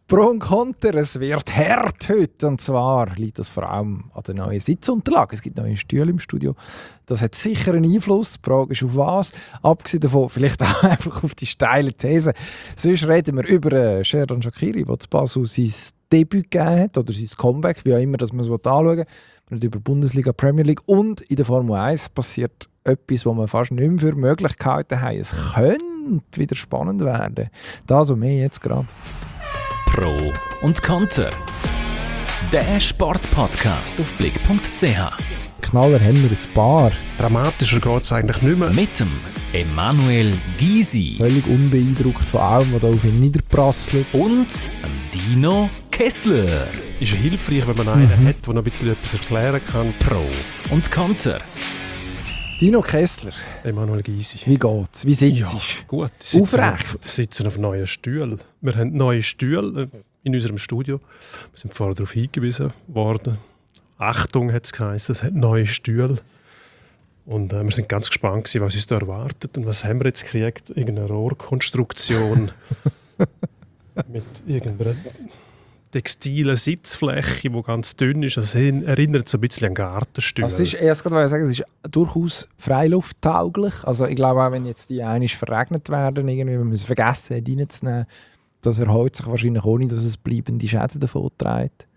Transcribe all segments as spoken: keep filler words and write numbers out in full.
Pro und Konter, es wird hart heute. Und zwar liegt das vor allem an den neuen Sitzunterlagen. Es gibt neue Stühle im Studio. Das hat sicher einen Einfluss. Die Frage ist, auf was. Abgesehen davon, vielleicht auch einfach auf die steile These. Sonst reden wir über äh, Xherdan Shaqiri, der zu Basel sein Debüt gegeben hat, oder sein Comeback, wie auch immer dass man es anschauen will. Wir reden über Bundesliga, Premier League. Und in der Formel eins passiert etwas, was man fast nicht mehr für möglich gehalten haben. Es könnte wieder spannend werden. Das und mehr jetzt gerade. Pro und Konter. Der Sportpodcast auf blick punkt c h. Knaller haben wir ein paar. Dramatischer geht es eigentlich nicht mehr. Mit dem Emanuel Gysi. Völlig unbeeindruckt von allem, was da auf ihn niederprasselt. Und dem Dino Kessler. Ist ja hilfreich, wenn man einen mhm. hat, der noch ein bisschen etwas erklären kann. Pro und Konter. Dino Kessler. Emanuel Gysi. Wie geht's? Wie sitzt ja, du? Gut. Sitzen Aufrecht? Wir sitzen auf neuen Stühlen. Wir haben neue Stühle in unserem Studio. Wir sind vorher darauf hingewiesen worden. Achtung, hat es geheißen, es hat neue Stühle. Und äh, wir sind ganz gespannt gewesen, was uns da erwartet. Und was haben wir jetzt gekriegt? Irgendeine Rohrkonstruktion mit irgendeiner textile Sitzfläche, die ganz dünn ist. Also es erinnert so ein bisschen an Gartenstühle. Also es ist, erst gerade sagen, es ist durchaus freilufttauglich. Also ich glaube auch, wenn jetzt die einmal verregnet werden, irgendwie, wenn man es vergessen hat, reinzunehmen, das erholt sich wahrscheinlich ohne, dass es bleibende Schäden davon trägt.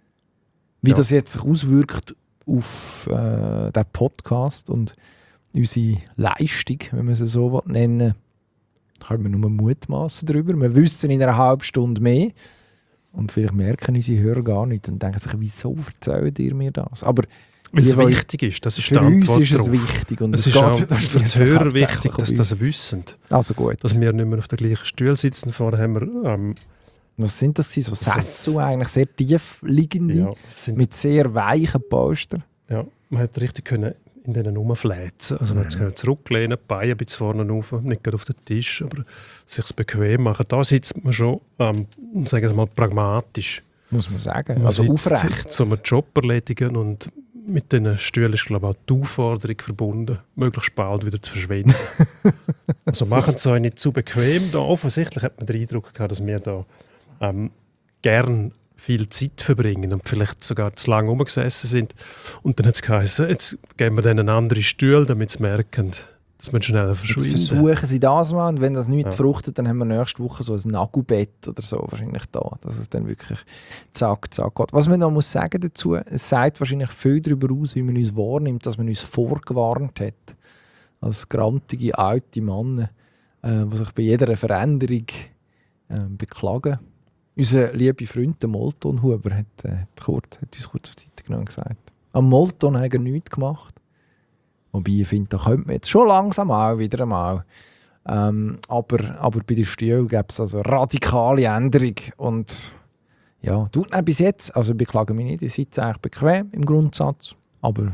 Wie ja. das jetzt sich auswirkt auf äh, den Podcast und unsere Leistung, wenn man sie so nennen will, können wir nur mutmaßen darüber. Wir wissen in einer halben Stunde mehr. Und vielleicht merken unsere Hörer gar nicht und denken sich, wieso erzählt ihr mir das? Aber weil es wichtig ist, das ist für uns ist es wichtig. Und es ist auch für die Hörer wichtig, dass sie das wissen. Also gut. Dass wir nicht mehr auf der gleichen Stuhl sitzen. Vorher haben wir... Ähm, Was sind das? So Sessel, eigentlich sehr tief liegende, ja, mit sehr weichen Polstern. Ja, man hat richtig können in denen rumfläzen. Also man kann zurücklehnen, die Beine ein bisschen vorne rauf, nicht gerade auf den Tisch, aber sich bequem machen. Da sitzt man schon, ähm, sagen wir mal, pragmatisch. Muss man sagen. Man also aufrecht. So einen Job erledigen und mit diesen Stühlen ist, glaube ich, auch die Aufforderung verbunden, möglichst bald wieder zu verschwinden. Also machen Sie euch nicht zu bequem. Da offensichtlich hat man den Eindruck gehabt, dass wir da ähm, gern viel Zeit verbringen und vielleicht sogar zu lange rumgesessen sind. Und dann hat es geheißen, jetzt geben wir denen einen anderen Stuhl, damit sie merken, dass wir schneller verschwinden. Jetzt versuchen sie das mal und wenn das nicht ja. fruchtet, dann haben wir nächste Woche so ein Nagelbett oder so wahrscheinlich da, dass es dann wirklich zack, zack geht. Was man noch muss sagen dazu, es sagt wahrscheinlich viel darüber aus, wie man uns wahrnimmt, dass man uns vorgewarnt hat. Als grantige alte Männer, äh, die sich bei jeder Veränderung äh, beklagen. Unser lieber Freund, der Molton Huber, hat, äh, hat, kurz, hat uns kurz auf die Seite genommen und gesagt, am Molton hat er nichts gemacht. Wobei ich finde, da könnte man jetzt schon langsam auch wieder einmal. Ähm, aber, aber bei den Stühlen gäbe es also radikale Änderung. Und ja, tut nicht bis jetzt. Also ich beklage mich nicht, ihr seid eigentlich bequem im Grundsatz. Aber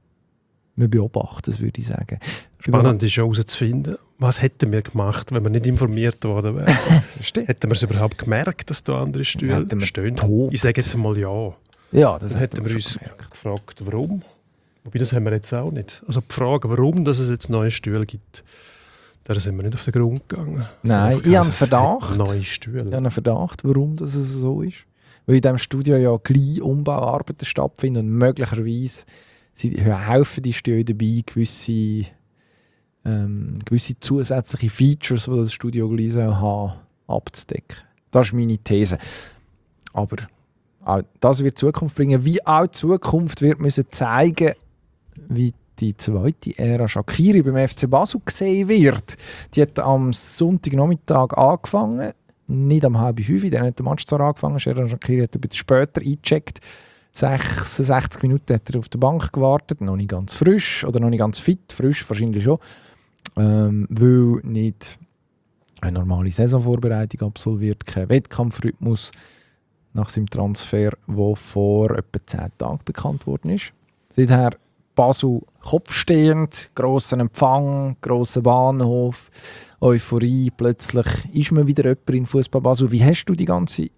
wir beobachten es, würde ich sagen. Spannend ist auch herauszufinden, was hätten wir gemacht, wenn wir nicht informiert worden wären. Hätten wir es überhaupt gemerkt, dass da andere Stühle stehen? Tobt. Ich sage jetzt einmal ja. Ja, das Dann hätten wir uns gemerkt. gefragt, warum. Wobei, das haben wir jetzt auch nicht. Also die Frage, warum dass es jetzt neue Stühle gibt, da sind wir nicht auf den Grund gegangen. Nein, ich habe einen Verdacht. Neue Stühle. Ich habe einen Verdacht, warum das so ist. Weil in diesem Studio ja gleich Umbauarbeiten stattfinden und möglicherweise helfen die Stühle dabei, gewisse, ähm, gewisse zusätzliche Features, die das Studio gleich haben, abzudecken. Das ist meine These. Aber auch das wird die Zukunft bringen. Wie auch die Zukunft wird müssen zeigen, wie die zweite Ära Shaqiri beim F C Basel gesehen wird. Die hat am Sonntagnachmittag angefangen, nicht am halb fünf, dann hat der Match zwar angefangen, Xherdan Shaqiri hat ein bisschen später eingecheckt. sechsundsechzig Minuten hat er auf der Bank gewartet, noch nicht ganz frisch oder noch nicht ganz fit, frisch wahrscheinlich schon, ähm, weil nicht eine normale Saisonvorbereitung absolviert, kein Wettkampfrhythmus nach seinem Transfer, der vor etwa zehn Tagen bekannt worden ist. Seither Basel kopfstehend, grosser Empfang, grosser Bahnhof, Euphorie, plötzlich ist man wieder jemand in Fußball Basel. Wie hast du die ganze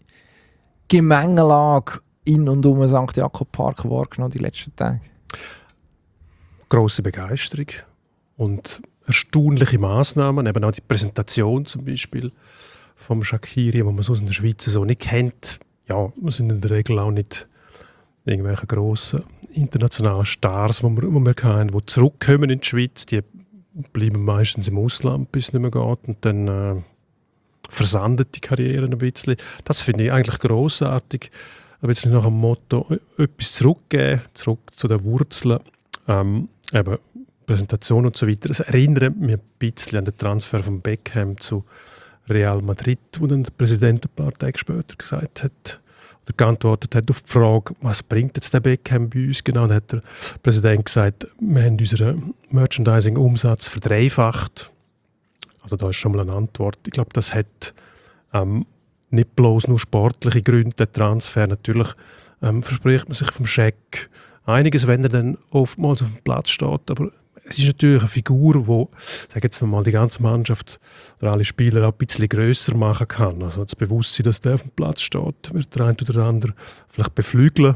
Gemengelage in und um Sankt Jakob Park wahrgenommen die letzten Tage? Grosse Begeisterung und erstaunliche Massnahmen, eben auch die Präsentation zum Beispiel vom Shaqiri, wo man so in der Schweiz so nicht kennt. Ja, wir sind in der Regel auch nicht irgendwelche grossen internationalen Stars, die wir, wo wir kennen, die zurückkommen in die Schweiz. Die bleiben meistens im Ausland, bis es nicht mehr geht. Und dann äh, versandet die Karriere ein bisschen. Das finde ich eigentlich grossartig. Ein bisschen nach dem Motto, etwas zurückgeben, zurück zu den Wurzeln. Ähm, eben Präsentation und so weiter. Es erinnert mich ein bisschen an den Transfer von Beckham zu Real Madrid, wo dann der Präsident ein paar Tage später gesagt hat, oder geantwortet hat auf die Frage, was bringt jetzt der Beckham bei uns genau? Dann hat der Präsident gesagt, wir haben unseren Merchandising-Umsatz verdreifacht. Also da ist schon mal eine Antwort. Ich glaube, das hat ähm, nicht bloß nur sportliche Gründe, der Transfer. Natürlich ähm, verspricht man sich vom Shaq einiges, wenn er dann oftmals auf dem Platz steht, aber es ist natürlich eine Figur, die, sage jetzt mal, die ganze Mannschaft oder alle Spieler auch ein bisschen grösser machen kann. Also das Bewusstsein, dass der auf dem Platz steht, wird der eine oder andere vielleicht beflügeln,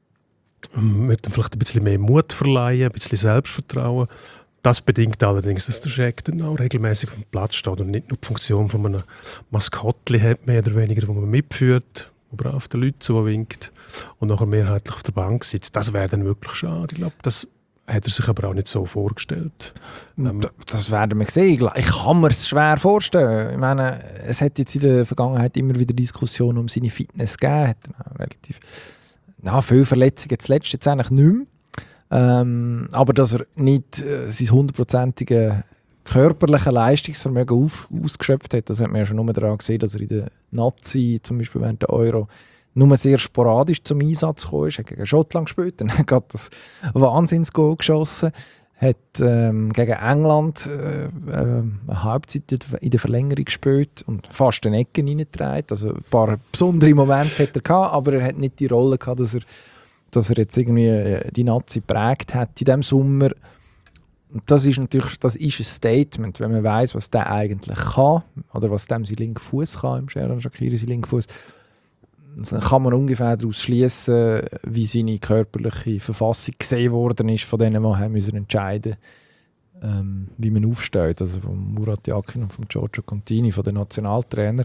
wird dann vielleicht ein bisschen mehr Mut verleihen, ein bisschen Selbstvertrauen. Das bedingt allerdings, dass der Shaq dann auch regelmäßig auf dem Platz steht und nicht nur die Funktion von einem Maskottli hat, mehr oder weniger, wo man mitführt, wo man auf den Leuten so winkt und nachher mehrheitlich auf der Bank sitzt. Das wäre dann wirklich schade. Ich glaube, das hat er sich aber auch nicht so vorgestellt. Ähm, das werden wir sehen. Ich kann mir es schwer vorstellen. Ich meine, es hat jetzt in der Vergangenheit immer wieder Diskussionen um seine Fitness gegeben. Hat er relativ ja, viele Verletzungen zuletzt jetzt eigentlich nicht mehr. Ähm, aber dass er nicht äh, sein hundertprozentige körperliche Leistungsvermögen auf, ausgeschöpft hat, das hat man ja schon nur daran gesehen, dass er in der Nazi, zum Beispiel während der Euro, nur sehr sporadisch zum Einsatz gekommen ist. Er hat gegen Schottland gespielt, dann hat er das Wahnsinnsgoal geschossen, hat ähm, gegen England äh, äh, eine Halbzeit in der Verlängerung gespielt und fast den Ecken reingetragen. Also ein paar besondere Momente hat er gehabt, aber er hat nicht die Rolle gehabt, dass er, dass er jetzt irgendwie die Nazi geprägt hat in diesem Sommer. Das ist natürlich das ist ein Statement, wenn man weiss, was der eigentlich kann oder was dem sein linker Fuß kann, im Xherdan Shaqiri sein linker Fuß. Dann kann man ungefähr daraus schließen, wie seine körperliche Verfassung gesehen worden ist von denen, die haben müssen entscheiden ähm, wie man aufsteht. Also von Murat Yakin und von Giorgio Contini, von den Nationaltrainern.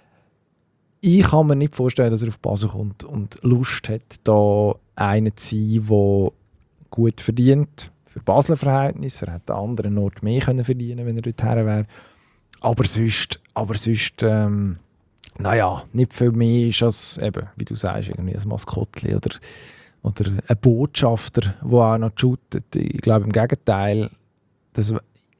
Ich kann mir nicht vorstellen, dass er auf Basel kommt und Lust hat, da einer zu sein, der gut verdient. Für Basler Verhältnisse. Er hätte an anderen Ort mehr können verdienen, wenn er dorthin wäre. Aber sonst, aber sonst ähm, naja, nicht viel mehr ist als, eben, wie du sagst, irgendwie ein Maskottli oder, oder ein Botschafter, der auch noch shootet. Ich glaube im Gegenteil, dass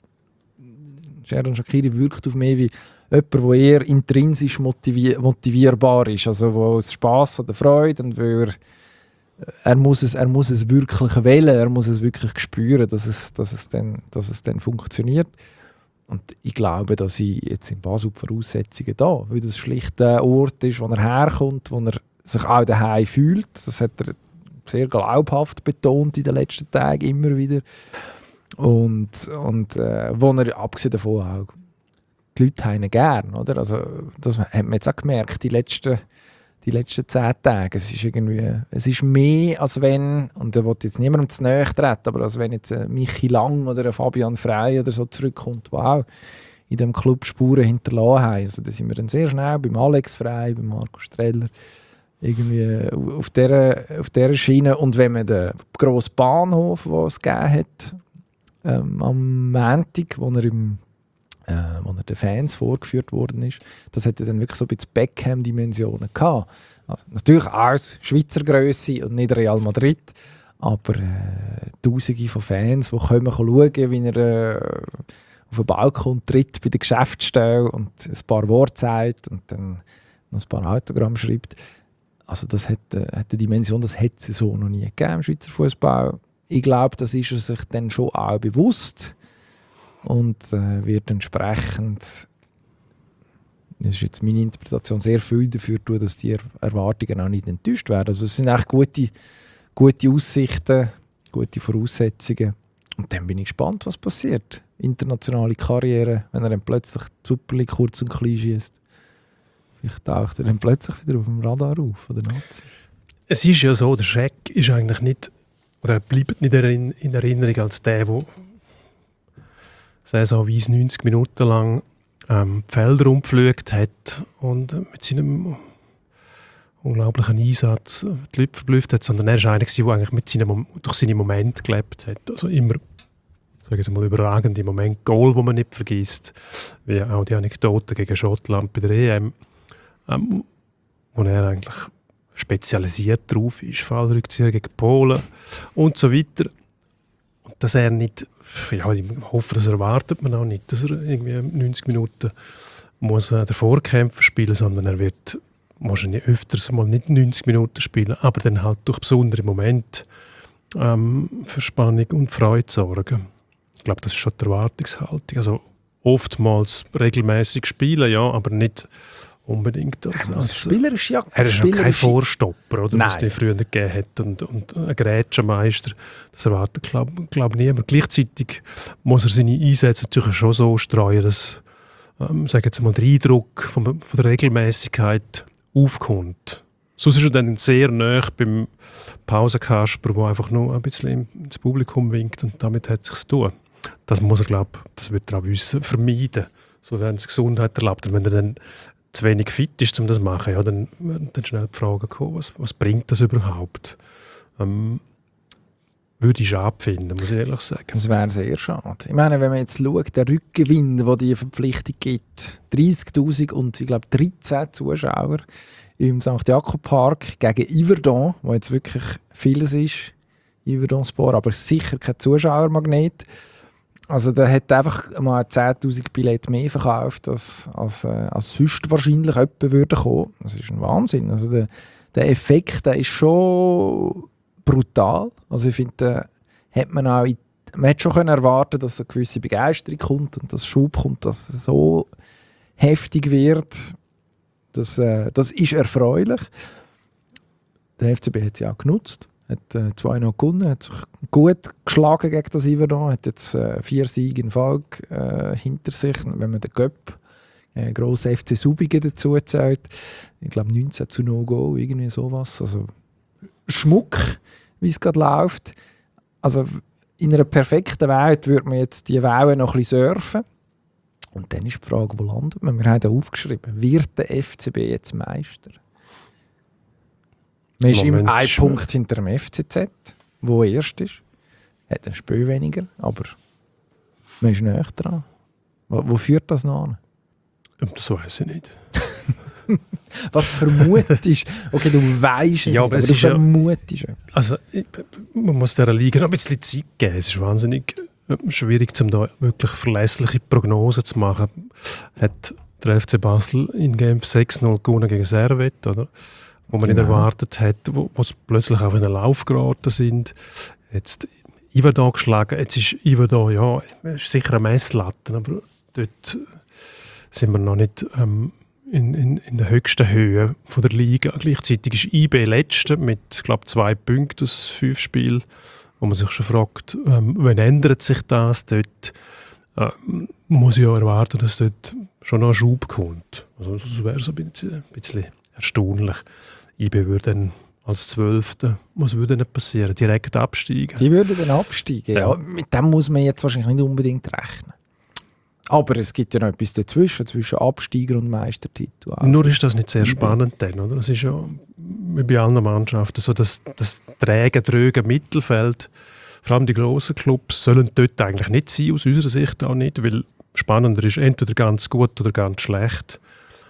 Xherdan Shaqiri wirkt auf mich wie jemand, der eher intrinsisch motivier- motivierbar ist. Also wo es Spass oder Freude und wo er, er, muss es, er muss es wirklich wählen, er muss es wirklich spüren, dass es, dass es, dann, dass es dann funktioniert. Und ich glaube, dass ich jetzt in Basel die Voraussetzungen da, weil das schlicht der Ort ist, wo er herkommt, wo er sich auch daheim fühlt. Das hat er sehr glaubhaft betont in den letzten Tagen immer wieder. Und, und äh, wo er, abgesehen davon auch, die Leute haben ihn gern, oder? Also, das hat man jetzt auch gemerkt, die letzten, die letzten zehn Tage. Es ist irgendwie, es ist mehr, als wenn, und da will jetzt niemandem zu nahe treten, aber als wenn jetzt ein Michi Lang oder ein Fabian Frey oder so zurückkommt, die auch in diesem Club Spuren hinterlassen haben. Also da sind wir dann sehr schnell beim Alex Frey, beim Marco Streller, irgendwie auf dieser, auf dieser Schiene. Und wenn man den grossen Bahnhof, den es gegeben hat, ähm, am Montag, wo er im Äh, wo er den Fans vorgeführt worden ist, das hatte dann wirklich so ein bisschen Beckham-Dimensionen gehabt. Also, natürlich auch Schweizer Grösse und nicht Real Madrid, aber äh, Tausende von Fans, die kommen schauen, wie er äh, auf den Balkon tritt bei der Geschäftsstelle und ein paar Worte sagt und dann noch ein paar Autogramme schreibt. Also das hat, äh, hat eine Dimension, das hat es so noch nie gegeben im Schweizer Fußball. Ich glaube, das ist er sich dann schon auch bewusst. Und äh, wird entsprechend, das ist jetzt meine Interpretation, sehr viel dafür tun, dass die Erwartungen auch nicht enttäuscht werden. Also es sind echt gute, gute Aussichten, gute Voraussetzungen. Und dann bin ich gespannt, was passiert. Internationale Karriere, wenn er dann plötzlich die Super League kurz und klein schießt. Vielleicht taucht er dann plötzlich wieder auf dem Radar auf von der Nazi. Es ist ja so, der Shaq ist eigentlich nicht, oder er bleibt nicht in Erinnerung als der, der saisonweise neunzig Minuten lang ähm, die Felder umgepflügt hat und mit seinem unglaublichen Einsatz die Leute verblüfft hat, sondern er war einer, der eigentlich mit seinem, durch seine Momente gelebt hat. Also immer, sagen wir mal, überragende Momente, Goal, die man nicht vergisst, wie auch die Anekdote gegen Schottland bei der E M, ähm, wo er eigentlich spezialisiert drauf ist, Fallrückzieher gegen Polen und so weiter. Und dass er nicht, ja, ich hoffe, das erwartet man auch nicht, dass er irgendwie neunzig Minuten muss äh, den Vorkämpfer spielen, sondern er wird wahrscheinlich öfters mal nicht neunzig Minuten spielen, aber dann halt durch besondere Momente ähm, für Spannung und Freude sorgen. Ich glaube, das ist schon die Erwartungshaltung. Also oftmals regelmäßig spielen, ja, aber nicht unbedingt. Als, als Spieler ist ja... Er ist ja Spieler kein ist- Vorstopper, oder, was es Nein. den früher gegeben hat. Und, und ein Grätschenmeister, das erwartet, glaube glaub niemand. Gleichzeitig muss er seine Einsätze natürlich schon so streuen, dass ähm, sage jetzt mal, der Eindruck von, von der Regelmäßigkeit aufkommt. Sonst ist er dann sehr nahe beim Pausenkasper, der einfach nur ein bisschen ins Publikum winkt und damit hat es sich zu tun. Das muss er, glaube das wird er auch wissen, vermeiden, sofern es Gesundheit erlaubt. Und wenn er dann zu wenig fit ist, um das zu machen, ja, dann werden dann schnell die Frage kommen, was, was bringt das überhaupt? Ähm, würde ich schade finden, muss ich ehrlich sagen. Das wäre sehr schade. Ich meine, wenn man jetzt schaut, der Rückgewinn, den die Verpflichtung gibt, dreißigtausend und ich glaube dreizehn Zuschauer im Sankt Jakob Park gegen Yverdon, wo jetzt wirklich vieles ist, Yverdon Sport, aber sicher kein Zuschauermagnet. Also der hat einfach mal zehntausend Billette mehr verkauft, als, als, äh, als sonst wahrscheinlich jemand würde kommen. Das ist ein Wahnsinn. Also der, der Effekt, der ist schon brutal. Also ich finde, da hat man auch in, man hat schon können erwarten, dass eine gewisse Begeisterung kommt und dass Schub kommt, dass es so heftig wird. Das, äh, das ist erfreulich. Der F C B hat es ja auch genutzt. Hat äh, zwei noch gewonnen, hat sich gut geschlagen gegen das Yverdon, hat jetzt äh, vier Siege in Folge äh, hinter sich. Wenn man den Göpp, äh, grossen F C Subigen dazu zählt, ich glaube neunzehn zu null Go, irgendwie sowas. Also Schmuck, wie es gerade läuft. Also in einer perfekten Welt würde man jetzt die Wellen noch ein bisschen surfen. Und dann ist die Frage, wo landet man? Wir haben da aufgeschrieben, wird der F C B jetzt Meister? Man ist Moment im einen schon. Punkt hinter dem F C Z, wo er erst ist. Hat ein Spiel weniger, aber man ist näher dran. Wo, wo führt das noch an? Das weiß ich nicht. Was vermutest? Okay, du weißt es Ja, nicht, aber aber es du ist ja- vermutest etwas. Also, ich- man muss dieser Liga noch ein bisschen Zeit geben. Es ist wahnsinnig äh, schwierig, um da wirklich verlässliche Prognosen zu machen. Hat der F C Basel in Genf sechs null gewonnen gegen Servet, oder? Wo man Genau. nicht erwartet hat, wo, wo sie plötzlich auf einen Lauf geraten sind. Jetzt Yverdon geschlagen. Jetzt ist Yverdon, ja, ist sicher eine Messlatte, aber dort sind wir noch nicht ähm, in, in, in der höchsten Höhe von der Liga. Gleichzeitig ist I B Letzte mit, ich glaube, zwei Punkten aus fünf Spielen, wo man sich schon fragt, ähm, wann ändert sich das dort? Äh, muss ich auch erwarten, dass dort schon noch ein Schub kommt. Also das wäre so ein bisschen, ein bisschen erstaunlich. I B würde dann als Zwölfte, was würde denn passieren? Direkt absteigen? Die würden dann absteigen. Ja. Ja. Mit dem muss man jetzt wahrscheinlich nicht unbedingt rechnen. Aber es gibt ja noch etwas dazwischen, zwischen Absteiger und Meistertitel. Nur ist das nicht sehr spannend dann, oder? Es ist ja wie bei allen Mannschaften so, dass das träge, dröge Mittelfeld, vor allem die grossen Clubs, sollen dort eigentlich nicht sein, aus unserer Sicht auch nicht, weil spannender ist entweder ganz gut oder ganz schlecht.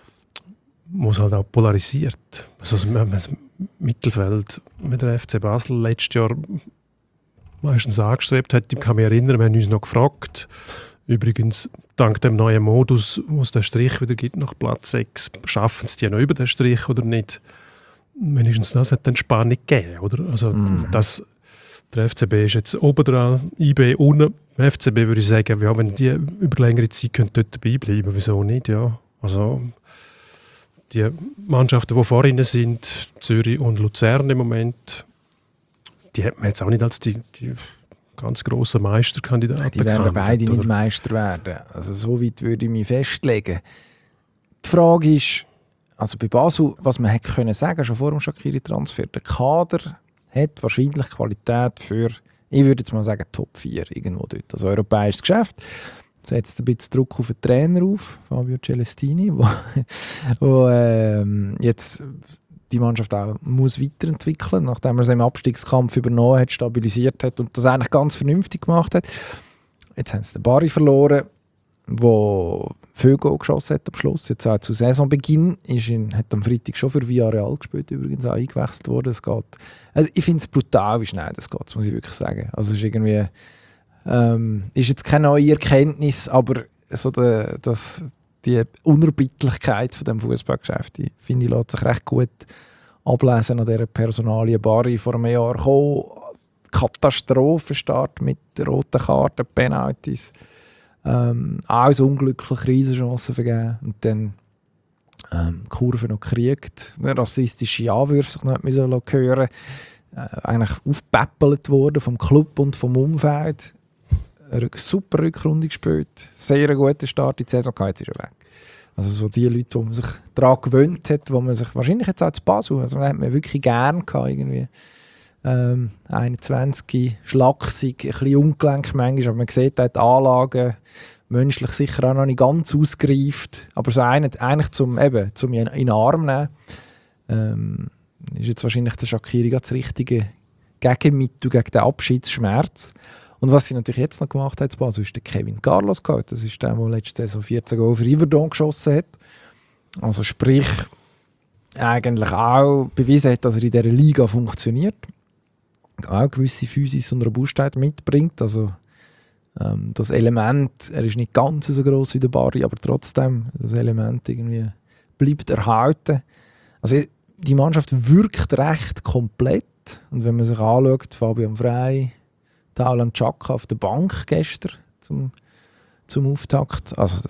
Muss halt auch polarisiert. Also das Mittelfeld mit der F C Basel letztes Jahr meistens angestrebt hat, ich kann mich erinnern, wir haben uns noch gefragt, übrigens dank dem neuen Modus, wo es den Strich wieder gibt nach Platz sechs, schaffen sie die noch über den Strich oder nicht? Wenigstens das hat dann Spannung gegeben, oder? Also Mhm. das, der F C B ist jetzt oben dran, I B unten. Der F C B würde ich sagen, ja, wenn die über längere Zeit können dort dabei bleiben, wieso nicht? Ja, also die Mannschaften, die vor ihnen sind, Zürich und Luzern im Moment, die hat man jetzt auch nicht als die, die ganz grossen Meisterkandidaten Die werden bekannt, beide nicht oder? Meister werden. Also so weit würde ich mich festlegen. Die Frage ist, also bei Basel, was man hätte können sagen, schon vor dem Shaqiri-Transfer, der Kader hat wahrscheinlich Qualität für, ich würde jetzt mal sagen, Top vier irgendwo dort. Also europäisches Geschäft. setzt ein bisschen Druck auf den Trainer auf, Fabio Celestini, wo, wo ähm, jetzt die Mannschaft auch muss weiterentwickeln, nachdem er es im Abstiegskampf übernommen hat, stabilisiert hat und das eigentlich ganz vernünftig gemacht hat. Jetzt haben sie den Bari verloren, der viel Goal geschossen hat am Schluss. Jetzt auch zu Saisonbeginn ist in, hat am Freitag schon für Villarreal gespielt, übrigens auch eingewechselt worden. Es geht, also ich finde es brutal, wie schnell das geht, muss ich wirklich sagen. Also es ist irgendwie ähm, ist jetzt keine neue Erkenntnis, aber so de, das, die Unerbittlichkeit von dem Fußballgeschäft, finde ich, lässt sich recht gut ablesen an dieser Personalie. Bari vor einem Jahr gekommen, Katastrophenstart mit roten Karten, Penalties. Ähm, auch so unglücklich Riesenchancen vergeben und dann ähm, die Kurve noch gekriegt. Rassistische Anwürfe sich nicht mehr hören. Äh, eigentlich aufgepäppelt worden vom Club und vom Umfeld. Eine super Rückrunde gespielt. Sehr guter Start in die Saison. Jetzt ist er weg. Also so die Leute, die man sich daran gewöhnt hat, wo man sich wahrscheinlich jetzt auch zu Basel, also man hat man wirklich gern gehabt, irgendwie. Ähm, einundzwanzig, schlaksig, ein bisschen ungelenk manchmal, aber man sieht auch die Anlagen, menschlich sicher auch noch nicht ganz ausgereift, aber so eigentlich, eigentlich zum, eben, zum in den Arm nehmen, ähm, ist jetzt wahrscheinlich der Shaqiri das richtige Gegenmittel gegen den Abschiedsschmerz. Und was sie natürlich jetzt noch gemacht hat, also ist der Kevin Carlos gehabt. Das ist der, der letzte Saison vierzehn Goal für Yverdon geschossen hat. Also sprich, eigentlich auch bewiesen hat, dass er in dieser Liga funktioniert. Auch gewisse Physis und Robustheit mitbringt. Also ähm, das Element, er ist nicht ganz so gross wie der Bari, aber trotzdem, das Element irgendwie bleibt erhalten. Also die Mannschaft wirkt recht komplett. Und wenn man sich anschaut, Fabian Frey, Taulan Chaka auf der Bank gestern zum, zum Auftakt. Also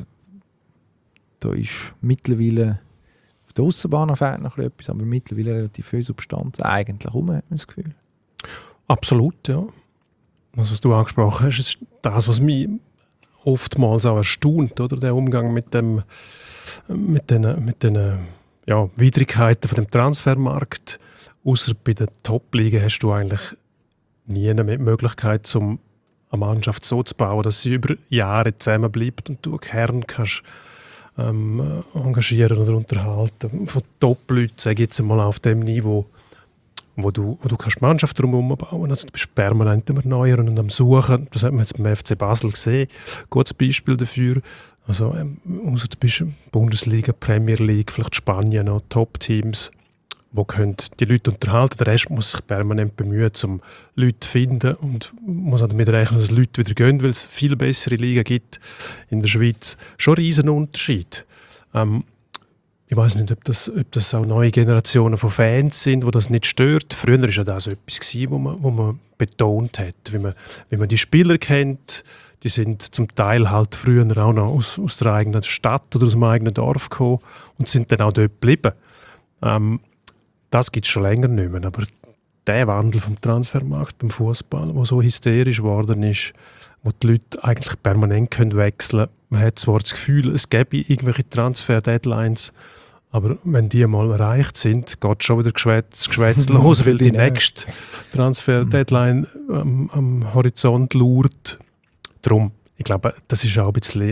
da ist mittlerweile auf der Aussenbahn fehlt noch etwas, aber mittlerweile relativ viel Substanz eigentlich rum, hat man das Gefühl. Absolut, ja. Das, was du angesprochen hast, ist das, was mich oftmals auch erstaunt, oder? Der Umgang mit dem, mit den, mit den ja, Widrigkeiten von dem Transfermarkt. Ausser bei den Top-Ligen hast du eigentlich nie mehr die Möglichkeit, um eine Mannschaft so zu bauen, dass sie über Jahre zusammenbleibt und du einen Kern kannst ähm, engagieren oder unterhalten. Von Top-Leuten, sage ich jetzt mal, auf dem Niveau, wo du, wo du kannst die Mannschaft drumherum bauen. Also du bist permanent am Erneuern und am Suchen. Das hat man jetzt beim F C Basel gesehen. Gutes Beispiel dafür. Also, ähm, also du bist Bundesliga, Premier League, vielleicht Spanien noch, Top-Teams, wo die Leute unterhalten. Der Rest muss sich permanent bemühen, um Leute zu finden und muss auch damit rechnen, dass Leute wieder gehen, weil es viel bessere Ligen gibt in der Schweiz. Schon ein riesen Unterschied. Ähm, ich weiß nicht, ob das, ob das auch neue Generationen von Fans sind, wo das nicht stört. Früher war ja das so etwas, wo man, wo man betont hat, wie man, wie man die Spieler kennt. Die sind zum Teil halt früher auch noch aus, aus der eigenen Stadt oder aus dem eigenen Dorf gekommen und sind dann auch dort geblieben. Ähm, Das gibt es schon länger nicht mehr, aber der Wandel vom Transfermarkt beim Fußball, der so hysterisch geworden ist, wo die Leute eigentlich permanent können wechseln können. Man hat zwar das Gefühl, es gäbe irgendwelche Transfer-Deadlines, aber wenn die mal erreicht sind, geht schon wieder das Geschwätz los, weil die nächste Transfer-Deadline am, am Horizont lauert. Darum, ich glaube, das ist auch ein bisschen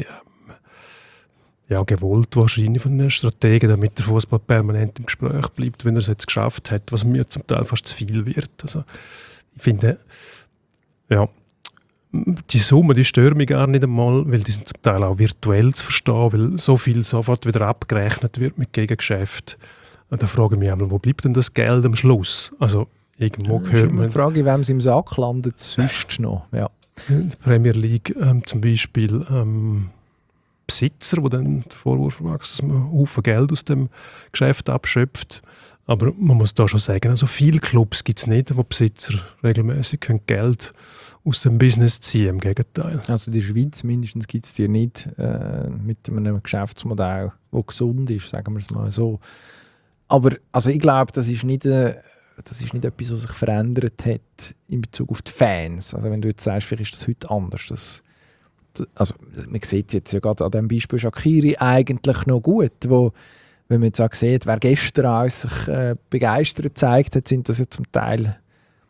ja, gewollt wahrscheinlich von den Strategen, damit der Fußball permanent im Gespräch bleibt, wenn er es jetzt geschafft hat, was mir zum Teil fast zu viel wird. Also, ich finde, ja, die Summe, die stören mich gar nicht einmal, weil die sind zum Teil auch virtuell zu verstehen, weil so viel sofort wieder abgerechnet wird mit Gegengeschäft. Und da frage ich mich einmal, wo bleibt denn das Geld am Schluss? Also, irgendwo ja, hört man... Die Frage, wem es im Sack landet, sonst noch. Ja. In der Premier League ähm, zum Beispiel... Ähm, Besitzer, die dann den Vorwurf wachsen, dass man Haufen Geld aus dem Geschäft abschöpft. Aber man muss da schon sagen, also viele Clubs gibt es nicht, wo Besitzer regelmäßig Geld aus dem Business ziehen, im Gegenteil. Also in der Schweiz mindestens gibt es die nicht äh, mit einem Geschäftsmodell, das gesund ist, sagen wir es mal so. Aber also ich glaube, das ist nicht... Äh, Das ist nicht etwas, was sich verändert hat in Bezug auf die Fans. Also wenn du jetzt sagst, vielleicht ist das heute anders. Das Also, man sieht es jetzt ja gerade an dem Beispiel Shaqiri eigentlich noch gut, wo, wenn man jetzt auch sieht, wer gestern auch sich äh, begeistert gezeigt hat, sind das ja zum Teil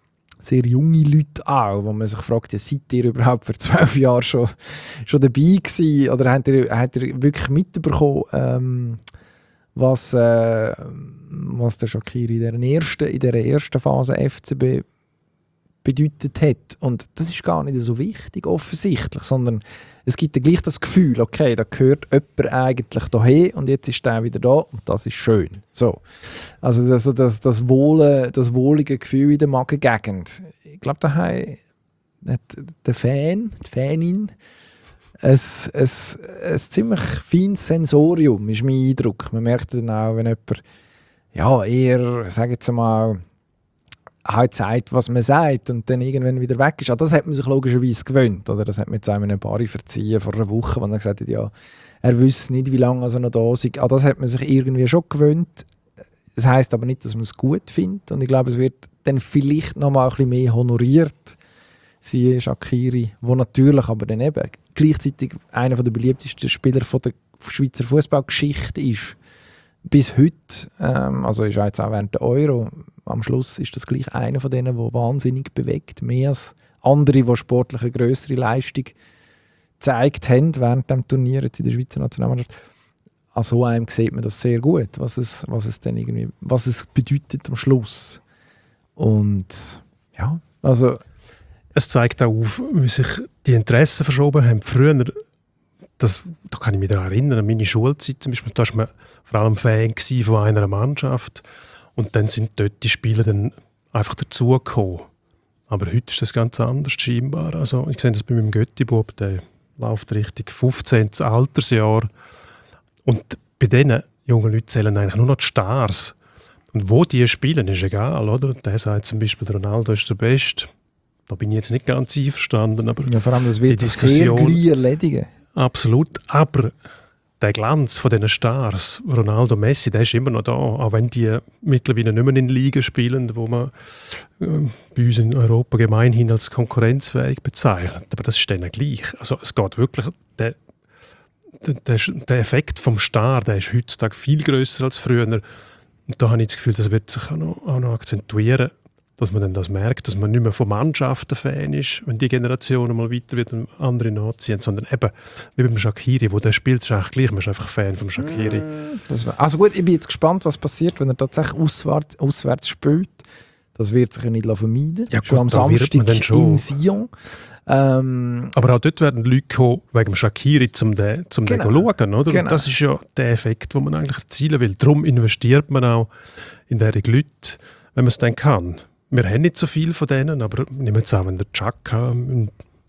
sehr junge Leute auch, wo man sich fragt, ja, seid ihr überhaupt für zwölf Jahre schon, schon dabei gewesen? Oder habt ihr, habt ihr wirklich mitbekommen, ähm, was, äh, was der Shaqiri in der ersten, in der ersten Phase F C B bedeutet hat? Und das ist gar nicht so wichtig, offensichtlich, sondern es gibt ja gleich das Gefühl, okay, da gehört jemand eigentlich dahin und jetzt ist der wieder da und das ist schön. So. Also das, das, das, Wohle, das wohlige Gefühl in der Magengegend. Ich glaube, da hat der Fan, die Fanin, ein, ein, ein ziemlich feines Sensorium, ist mein Eindruck. Man merkt dann auch, wenn jemand ja, eher, sag jetzt mal, halt sagt, was man sagt und dann irgendwann wieder weg ist. Ah, das hat man sich logischerweise gewöhnt. Oder? Das hat mir jetzt einmal eine Bari verziehen vor einer Woche, wo er gesagt hat, ja, er wüsste nicht, wie lange er noch da ist. Ah, das hat man sich irgendwie schon gewöhnt. Das heisst aber nicht, dass man es gut findet. Und ich glaube, es wird dann vielleicht noch mal ein bisschen mehr honoriert. Siehe Shaqiri, wo natürlich aber dann eben gleichzeitig einer der beliebtesten Spieler von der Schweizer Fußballgeschichte ist. Bis heute, ähm, also ist jetzt auch während der Euro, am Schluss ist das gleich einer von denen, der wahnsinnig bewegt, mehr als andere, die sportlich eine grössere Leistung gezeigt haben während dem Turnier jetzt in der Schweizer Nationalmannschaft. An so einem sieht man das sehr gut, was es, was es dann irgendwie, was es bedeutet am Schluss. Und ja, also es zeigt auch auf, wie sich die Interessen verschoben haben. Früher, das, da kann ich mich daran erinnern, an meine Schulzeit zum Beispiel, da war man vor allem Fan von einer Mannschaft und dann sind dort die Spieler dann einfach dazugekommen. Aber heute ist das ganz anders scheinbar. Also ich sehe das bei meinem Götti-Bub, der läuft Richtung fünfzehntes Altersjahr und bei diesen jungen Leuten zählen eigentlich nur noch die Stars. Und wo die spielen, ist egal, oder? Der sagt zum Beispiel, Ronaldo ist der Beste. Da bin ich jetzt nicht ganz einverstanden, aber ja, vor allem, das wird die sich sehr gleich erledigen. Absolut, aber der Glanz von diesen Stars, Ronaldo, Messi, der ist immer noch da, auch wenn die mittlerweile nicht mehr in Ligen spielen, wo man äh, bei uns in Europa gemeinhin als konkurrenzfähig bezeichnet. Aber das ist denen gleich. Also es geht wirklich, der, der, der Effekt vom Star, der ist heutzutage viel grösser als früher. Und da habe ich das Gefühl, das wird sich auch noch, auch noch akzentuieren, dass man dann das merkt, dass man nicht mehr von Mannschaften Fan ist, wenn die Generation mal weiter wird und andere nachziehen, sondern eben wie beim Shaqiri, wo der spielt, ist eigentlich gleich, man ist einfach Fan vom Shaqiri. Das war, also gut, ich bin jetzt gespannt, was passiert, wenn er tatsächlich auswärts, auswärts spielt. Das wird sich ja nicht vermeiden. Ja, schon gut, am Samstag schon. in Sion. Ähm, Aber auch dort werden Leute kommen, wegen dem Shaqiri, um den, zum genau. den zu schauen. Oder? Genau. Und das ist ja der Effekt, den man eigentlich erzielen will. Darum investiert man auch in diese Leute, wenn man es dann kann. Wir haben nicht so viel von denen, aber nehmen wir an, wenn der Chaka in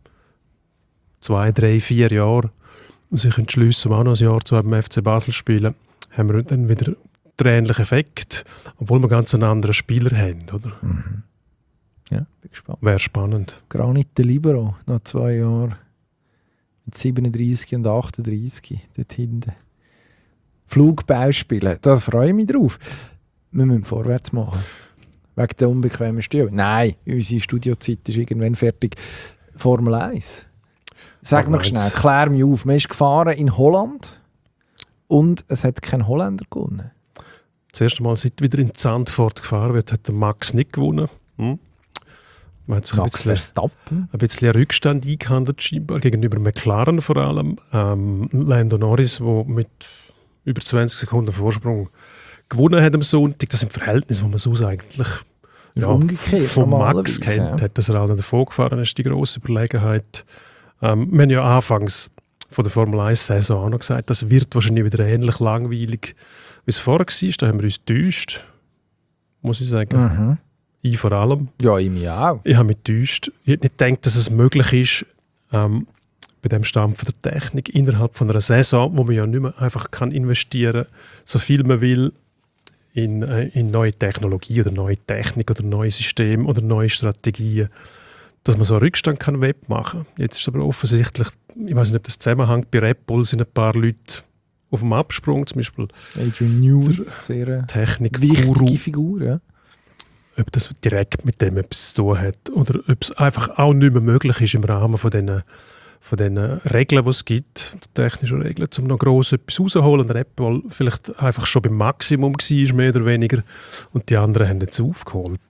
zwei, drei, vier Jahren sich entschließt, um auch noch ein Jahr zu einem F C Basel zu spielen, haben wir dann wieder den ähnlichen Effekt, obwohl wir ganz einen anderen Spieler haben. Oder? Mhm. Ja, bin gespannt. Wäre spannend. Granit Libero, nach zwei Jahren mit siebenunddreißig und achtunddreißig dort hinten. Flugball spielen, das freue ich mich drauf. Wir müssen vorwärts machen. Wegen der unbequemen Stühle. Nein, unsere Studiozeit ist irgendwann fertig. Formel eins. Sag mir schnell, klär mich auf. Man ist gefahren in Holland und es hat kein Holländer gewonnen. Das erste Mal, seit wieder in Zandvoort gefahren wird, hat der Max nicht gewonnen. Hm. Man hat sich Max ein bisschen, Verstappen. ein bisschen Rückstand eingehandelt, scheinbar, gegenüber McLaren vor allem. Ähm, Lando Norris, der mit über zwanzig Sekunden Vorsprung gewonnen hat am Sonntag. Das sind Verhältnisse, die man sonst eigentlich ja, umgekehrt, von Max kennt, ja. hat, dass er auch davon gefahren ist, die grosse Überlegenheit. Ähm, wir haben ja anfangs von der Formel eins Saison auch noch gesagt, das wird wahrscheinlich wieder ähnlich langweilig, wie es vorher war. Da haben wir uns getäuscht, muss ich sagen. Mhm. Ich vor allem. Ja, ich mich auch. Ich habe mich getäuscht. Ich hätte nicht gedacht, dass es möglich ist, ähm, bei dem Stand von der Technik innerhalb von einer Saison, wo man ja nicht mehr einfach kann investieren kann, so viel man will, in, äh, in neue Technologie oder neue Technik oder neue Systeme oder neue Strategien, dass man so einen Rückstand kann wettmachen kann. Jetzt ist es aber offensichtlich, ich weiß nicht, ob das zusammenhängt, bei Red Bull sind ein paar Leute auf dem Absprung, zum Beispiel Adrian Newey, sehr Technik-Guru. wichtige Figur, ja. Ob das direkt mit dem etwas zu tun hat oder ob es einfach auch nicht mehr möglich ist im Rahmen von diesen von den Regeln, die es gibt, technischen Regeln, um noch gross etwas rauszuholen. Red Bull vielleicht einfach schon beim Maximum war, mehr oder weniger, und die anderen haben jetzt aufgeholt.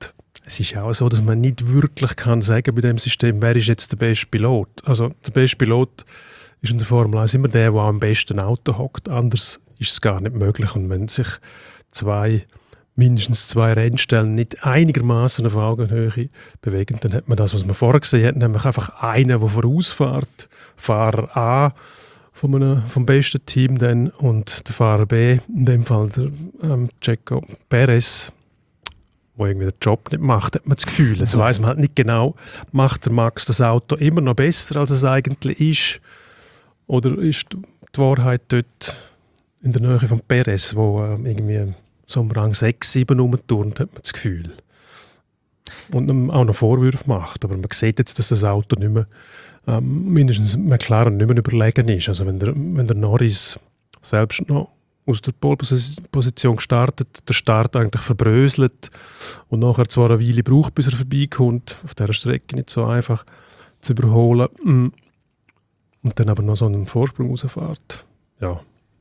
es ist ja auch so, dass man nicht wirklich kann sagen bei dem System, wer ist jetzt der beste Pilot. Also der beste Pilot ist in der Formel eins immer der, der auch am besten Auto hockt. Anders ist es gar nicht möglich. Und wenn sich zwei, mindestens zwei Rennstellen nicht einigermaßen auf Augenhöhe bewegen, dann hat man das, was man vorher gesehen hat, nämlich einfach einen, der vorausfährt, Fahrer A von einem, vom besten Team dann, und der Fahrer B, in dem Fall der ähm, Checo Perez, der irgendwie den Job nicht macht, hat man das Gefühl. Jetzt weiss man halt nicht genau, macht der Max das Auto immer noch besser, als es eigentlich ist, oder ist die Wahrheit dort in der Nähe von Perez, wo ähm, irgendwie so am Rang sechs, sieben rumturnt, hat man das Gefühl. Und ihm auch noch Vorwürfe macht. Aber man sieht jetzt, dass das Auto nicht mehr, ähm, mindestens McLaren nicht mehr überlegen ist. Also wenn der, wenn der Norris selbst noch aus der Pole-Position gestartet, der Start eigentlich verbröselt und nachher zwar eine Weile braucht, bis er vorbeikommt, auf dieser Strecke nicht so einfach zu überholen, und dann aber noch so einen Vorsprung rausfährt. Ja.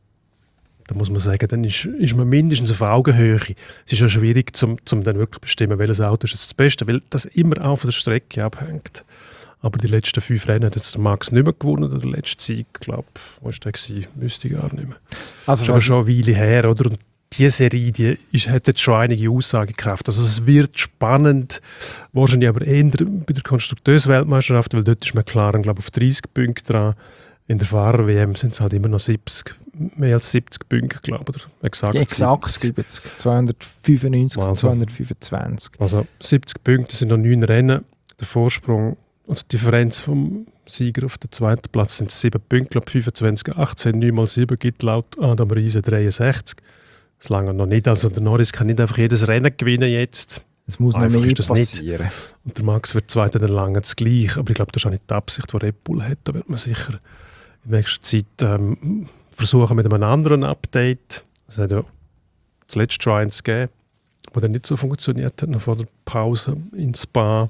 Da muss man sagen, dann ist, ist man mindestens auf Augenhöhe. Es ist ja schwierig, zum, zum dann wirklich bestimmen, welches Auto ist jetzt das Beste, weil das immer auch von der Strecke abhängt. Aber die letzten fünf Rennen hat jetzt der Max nicht mehr gewonnen, oder der letzte Sieg, glaube ich, wo war der gewesen? Wüsste ich gar nicht mehr. Also das ist aber schon eine Weile her, oder? Und diese Serie, die ist, hat jetzt schon einige Aussagekraft. Also es wird spannend, wahrscheinlich aber eher bei der Konstrukteursweltmeisterschaft, weil dort ist McLaren, glaube ich, auf dreißig Punkte dran. In der Fahrer-W M sind es halt immer noch siebzig, mehr als siebzig Punkte, glaube ich. Oder exakt, exakt siebzig, zweihundertfünfundneunzig, also, zweihundertfünfundzwanzig. Also siebzig Punkte sind noch neun Rennen. Der Vorsprung, also die Differenz vom Sieger auf den zweiten Platz sind sieben Punkte, glaube fünfundzwanzig, achtzehn, neun mal sieben gibt laut Adam Riese dreiundsechzig. Das lange noch nicht. Also der Norris kann nicht einfach jedes Rennen gewinnen jetzt. Es muss noch mehr passieren. Nicht. Und der Max wird zweiter, dann lange das Gleiche. Aber ich glaube, das ist auch nicht die Absicht, die Red Bull hat. Da wird man sicher in nächster Zeit ähm, versuchen mit einem anderen Update. Es hat ja zuletzt schon eins gegeben, das dann nicht so funktioniert hat, noch vor der Pause in Spa,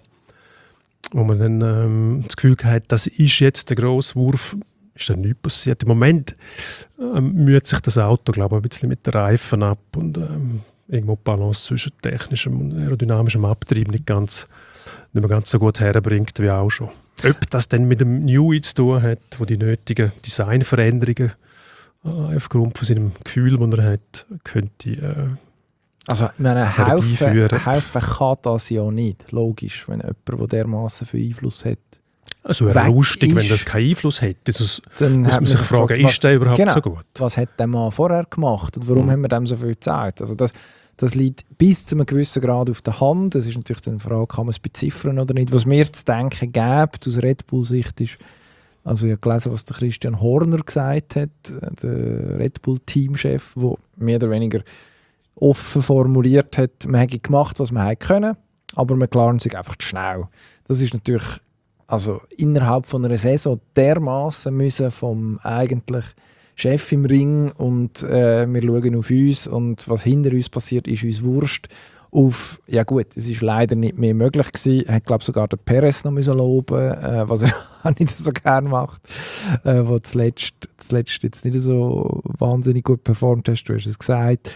wo man dann ähm, das Gefühl hat, das ist jetzt der grosse Wurf. Ist dann nichts passiert. Im Moment ähm, müht sich das Auto, glaube ich, ein bisschen mit den Reifen ab und ähm, irgendwo die Balance zwischen technischem und aerodynamischem Abtrieb nicht, ganz, nicht mehr ganz so gut herbringt wie auch schon. Ob das dann mit dem Newey zu tun hat, wo die nötigen Designveränderungen äh, aufgrund von seinem Gefühl, das er hat, könnte äh, also ich meine, helfen, helfen kann das ja nicht, logisch, wenn jemand, der dermassen viel Einfluss hat. Also wäre lustig, ist, wenn das keinen Einfluss hätte. Das dann muss man sich fragen, gefragt, was, ist der überhaupt genau, so gut? Was hat der Mann vorher gemacht und warum mhm. haben wir dem so viel gezeigt? Also das, das liegt bis zu einem gewissen Grad auf der Hand. Das ist natürlich eine Frage, kann man es beziffern oder nicht. Was mir zu denken gibt, aus Red Bull-Sicht ist, also ich habe gelesen, was der Christian Horner gesagt hat, der Red Bull-Teamchef, der mehr oder weniger offen formuliert hat, man hätte gemacht, was man hätte können, aber McLaren sich einfach zu schnell. Das ist natürlich also innerhalb von einer Saison dermaßen müssen vom eigentlich Chef im Ring und äh, wir schauen auf uns und was hinter uns passiert, ist uns Wurst. Auf, ja gut, es ist leider nicht mehr möglich gewesen. Er hat, glaube sogar den Perez noch müssen loben, äh, was er auch nicht so gerne macht, äh, wo zuletzt, zuletzt jetzt nicht so wahnsinnig gut performt hast, du hast es gesagt.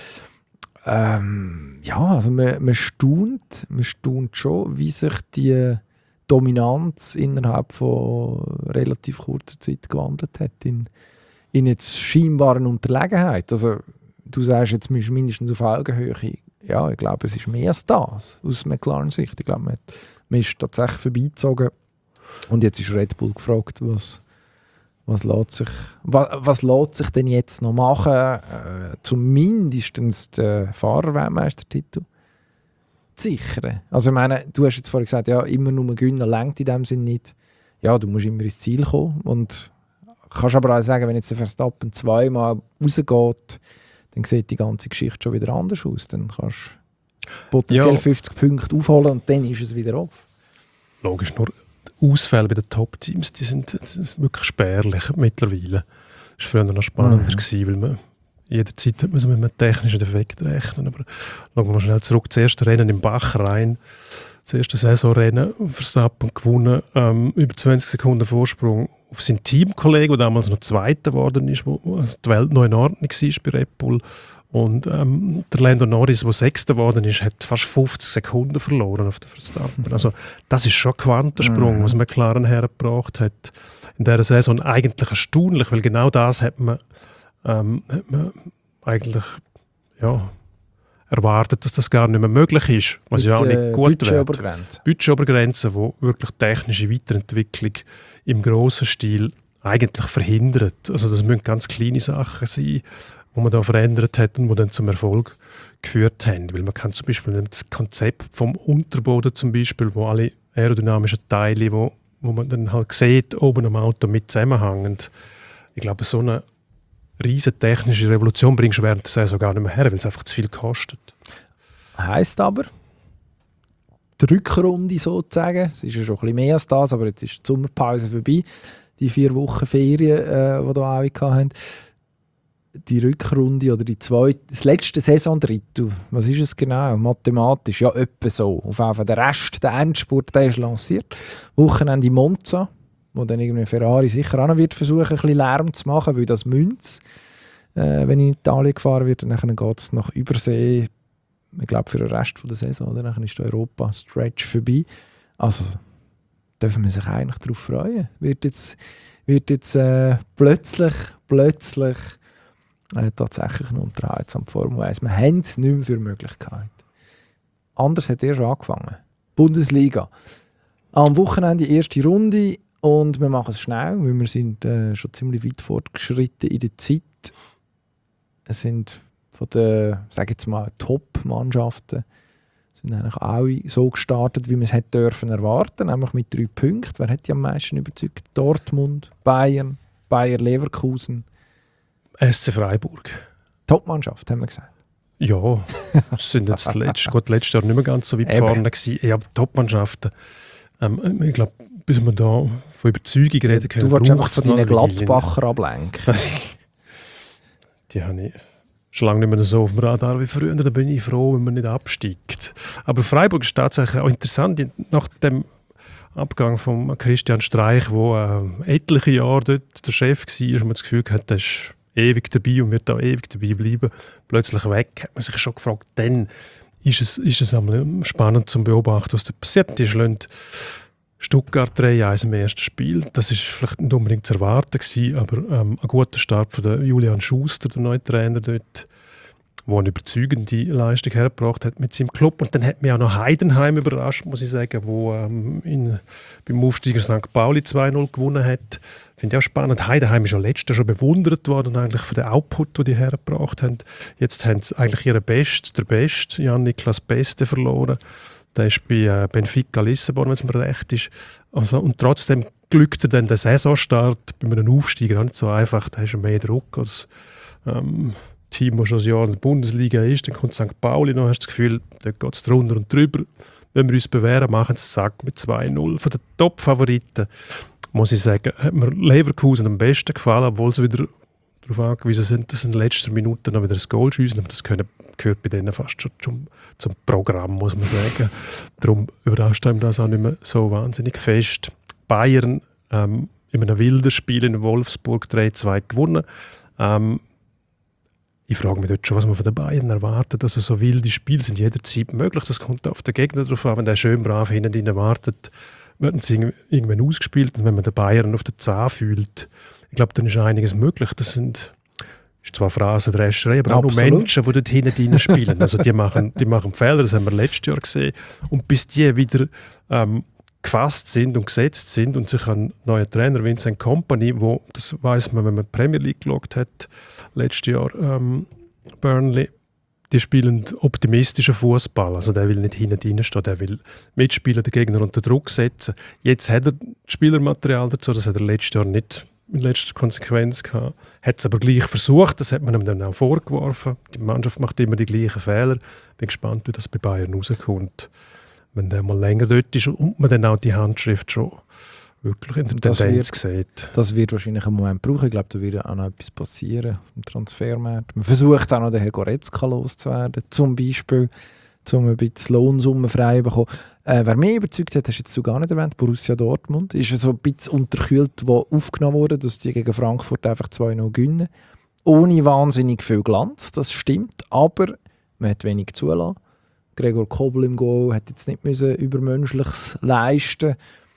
Ähm, ja, also man, man staunt, man staunt schon, wie sich die Dominanz innerhalb von relativ kurzer Zeit gewandelt hat in, in jetzt scheinbar eine Unterlegenheit. Also du sagst jetzt mindestens auf Augenhöhe. Ja, ich glaube, es ist mehr als das aus McLaren Sicht. Ich glaube, man, man ist tatsächlich vorbeigezogen und jetzt ist Red Bull gefragt, was, was, lässt sich, was, was lässt sich denn jetzt noch machen, äh, zumindest den Fahrerweltmeistertitel sichern. Also ich meine, du hast jetzt vorhin gesagt, ja, immer nur gewinnen reicht in dem Sinne nicht. Ja, du musst immer ins Ziel kommen und kannst aber auch sagen, wenn jetzt der Verstappen zweimal rausgeht, dann sieht die ganze Geschichte schon wieder anders aus. Dann kannst du potenziell ja. fünfzig Punkte aufholen und dann ist es wieder auf. Logisch, nur die Ausfälle bei den Top-Teams, die sind, sind wirklich spärlich mittlerweile. Das war früher noch spannender, mhm. gewesen, weil man jederzeit hat man mit einem technischen Defekt rechnen. Aber schauen wir mal schnell zurück. Das erste Rennen im Bachrhein, das erste Saisonrennen, Verstappen gewonnen, ähm, über zwanzig Sekunden Vorsprung auf seinen Teamkollegen, der damals noch Zweiter geworden ist, wo die Welt noch in Ordnung war bei Red Bull. Und ähm, der Lando Norris, der Sechster geworden ist, hat fast fünfzig Sekunden verloren auf den Verstappen. Also das ist schon ein Quantensprung, mhm. was McLaren hergebracht hat in dieser Saison. Eigentlich erstaunlich, weil genau das hat man, ähm, hat man eigentlich ja, erwartet, dass das gar nicht mehr möglich ist. Was ja auch nicht gut wäre. Budgetobergrenze. Budgetobergrenze, die wirklich technische Weiterentwicklung im grossen Stil eigentlich verhindert. Also das müssen ganz kleine Sachen sein, die man da verändert hat und die dann zum Erfolg geführt haben. Weil man kann zum Beispiel das Konzept vom Unterboden zum Beispiel, wo alle aerodynamischen Teile, wo, wo man dann halt sieht, oben am Auto mit zusammenhängen. Ich glaube, so eine riesige technische Revolution bringst du während der Saison gar nicht mehr her, weil es einfach zu viel kostet. Heisst aber, die Rückrunde sozusagen, es ist ja schon ein bisschen mehr als das, aber jetzt ist die Sommerpause vorbei, die vier Wochen Ferien, äh, die da auch hatten. Die Rückrunde oder die zweite, das letzte Saisondrittel, was ist es genau? Mathematisch, ja, etwa so. Auf jeden Fall der Rest, der Endspurt, der ist lanciert. Wochenende in Monza, wo dann irgendwie Ferrari sicher auch noch wird versuchen, ein bisschen Lärm zu machen, weil das Münz, äh, wenn in Italien gefahren wird, dann geht es nach Übersee, ich glaube für den Rest der Saison, oder? Dann ist der Europa-Stretch vorbei. Also dürfen wir sich eigentlich darauf freuen. Wird jetzt, wird jetzt äh, plötzlich, plötzlich Äh, tatsächlich eine Unterhaltsam Formel eins. Wir haben es nicht mehr für Möglichkeit. Anders hat er schon angefangen. Bundesliga. Am Wochenende die erste Runde und wir machen es schnell, weil wir sind äh, schon ziemlich weit fortgeschritten in der Zeit. Es sind von den, sage jetzt mal, Top-Mannschaften sind eigentlich alle so gestartet, wie man es hätte dürfen erwarten, nämlich mit drei Punkten. Wer hat die am meisten überzeugt? Dortmund, Bayern, Bayer Leverkusen, S C Freiburg. Top-Mannschaft, haben wir gesagt. Ja, das sind jetzt letzt, gut, letztes Jahr nicht mehr ganz so weit Eben. vorne gewesen. Ja, Top-Mannschaften. Ähm, ich glaube, bis wir da von Überzeugung reden können, du willst einfach von deinen Gladbacher ablenken. Die habe ich schon lange nicht mehr so auf dem Radar wie früher. Da bin ich froh, wenn man nicht absteigt. Aber Freiburg ist tatsächlich auch interessant. Nach dem Abgang von Christian Streich, der äh, etliche Jahre dort der Chef war, und man das Gefühl hat, der ist ewig dabei und wird da ewig dabei bleiben, plötzlich weg, hat man sich schon gefragt, dann ist es, ist es einmal spannend zu beobachten, was da passiert. Die schlagen Stuttgart drei eins im ersten Spiel. Das ist vielleicht nicht unbedingt zu erwarten gewesen, aber ähm, ein guter Start von der Julian Schuster, der neue Trainer dort, der eine überzeugende Leistung hergebracht hat mit seinem Club. Und dann hat mich auch noch Heidenheim überrascht, muss ich sagen, wo ähm, in, beim Aufsteiger Sankt Pauli zwei null gewonnen hat. Finde ich auch spannend. Heidenheim ist ja letztes Jahr schon bewundert worden, eigentlich für den Output, den die hergebracht haben. Jetzt haben sie eigentlich ihren Best, der Best, Jan-Niklas Beste, verloren. Der ist bei äh, Benfica Lissabon, wenn es mir recht ist. Also, und trotzdem glückte dann der Saisonstart bei einem Aufsteiger auch nicht so einfach. Da hast du mehr Druck als ähm, Team, das schon ein Jahr in der Bundesliga ist. Dann kommt Sankt Pauli noch, hast du das Gefühl, dort geht es drunter und drüber. Wenn wir uns bewähren, machen sie es Sack mit zwei null. Von den Top-Favoriten muss ich sagen, hat mir Leverkusen am besten gefallen, obwohl sie wieder darauf angewiesen sind, dass in den letzten Minuten noch wieder ein Goal schiessen. Aber das können, gehört bei denen fast schon zum, zum Programm, muss man sagen. Darum überrascht einem das auch nicht mehr so wahnsinnig fest. Bayern ähm, in einem wilden Spiel in Wolfsburg drei zwei gewonnen. Ähm, ich frage mich dort schon, was man von den Bayern erwartet. Also so wilde Spiele sind jederzeit möglich. Das kommt auf den Gegner drauf an. Wenn der schön brav hinten drin wartet, werden sie irgendwann ausgespielt. Und wenn man den Bayern auf den Zahn fühlt, ich glaube, dann ist einiges möglich. Das sind ist zwar Phrasendrescherei, aber auch nur Menschen, die dort hinten drin spielen. Also die machen, die machen Fehler, das haben wir letztes Jahr gesehen. Und bis die wieder ähm, gefasst sind und gesetzt sind und sich ein neuer Trainer, Vincent Kompany, wo, das weiss man, wenn man die Premier League geschaut hat, letztes Jahr ähm, Burnley, die spielen optimistischen Fußball. Also der will nicht hinten drin stehen, der will mitspielen, den Gegner unter Druck setzen. Jetzt hat er das Spielermaterial dazu, das hat er letztes Jahr nicht in letzter Konsequenz gehabt. Hat es aber gleich versucht, das hat man ihm dann auch vorgeworfen. Die Mannschaft macht immer die gleichen Fehler. Bin gespannt, wie das bei Bayern rauskommt. Wenn der mal länger dort ist und man dann auch die Handschrift schon wirklich in der das Tendenz wird, sieht. Das wird wahrscheinlich einen Moment brauchen. Ich glaube, da wird auch noch etwas passieren auf dem Transfermarkt. Man versucht auch noch den Herrn Goretzka loszuwerden. Zum Beispiel um ein bisschen Lohnsumme frei zu bekommen. Äh, wer mich überzeugt hat, hast du jetzt so gar nicht erwähnt, Borussia Dortmund. Ist so ein bisschen unterkühlt, wo aufgenommen wurde, dass die gegen Frankfurt einfach zwei noch gewinnen. Ohne wahnsinnig viel Glanz, das stimmt, aber man hat wenig zulassen. Gregor Kobel im Goal hat jetzt nicht müssen Übermenschliches leisten,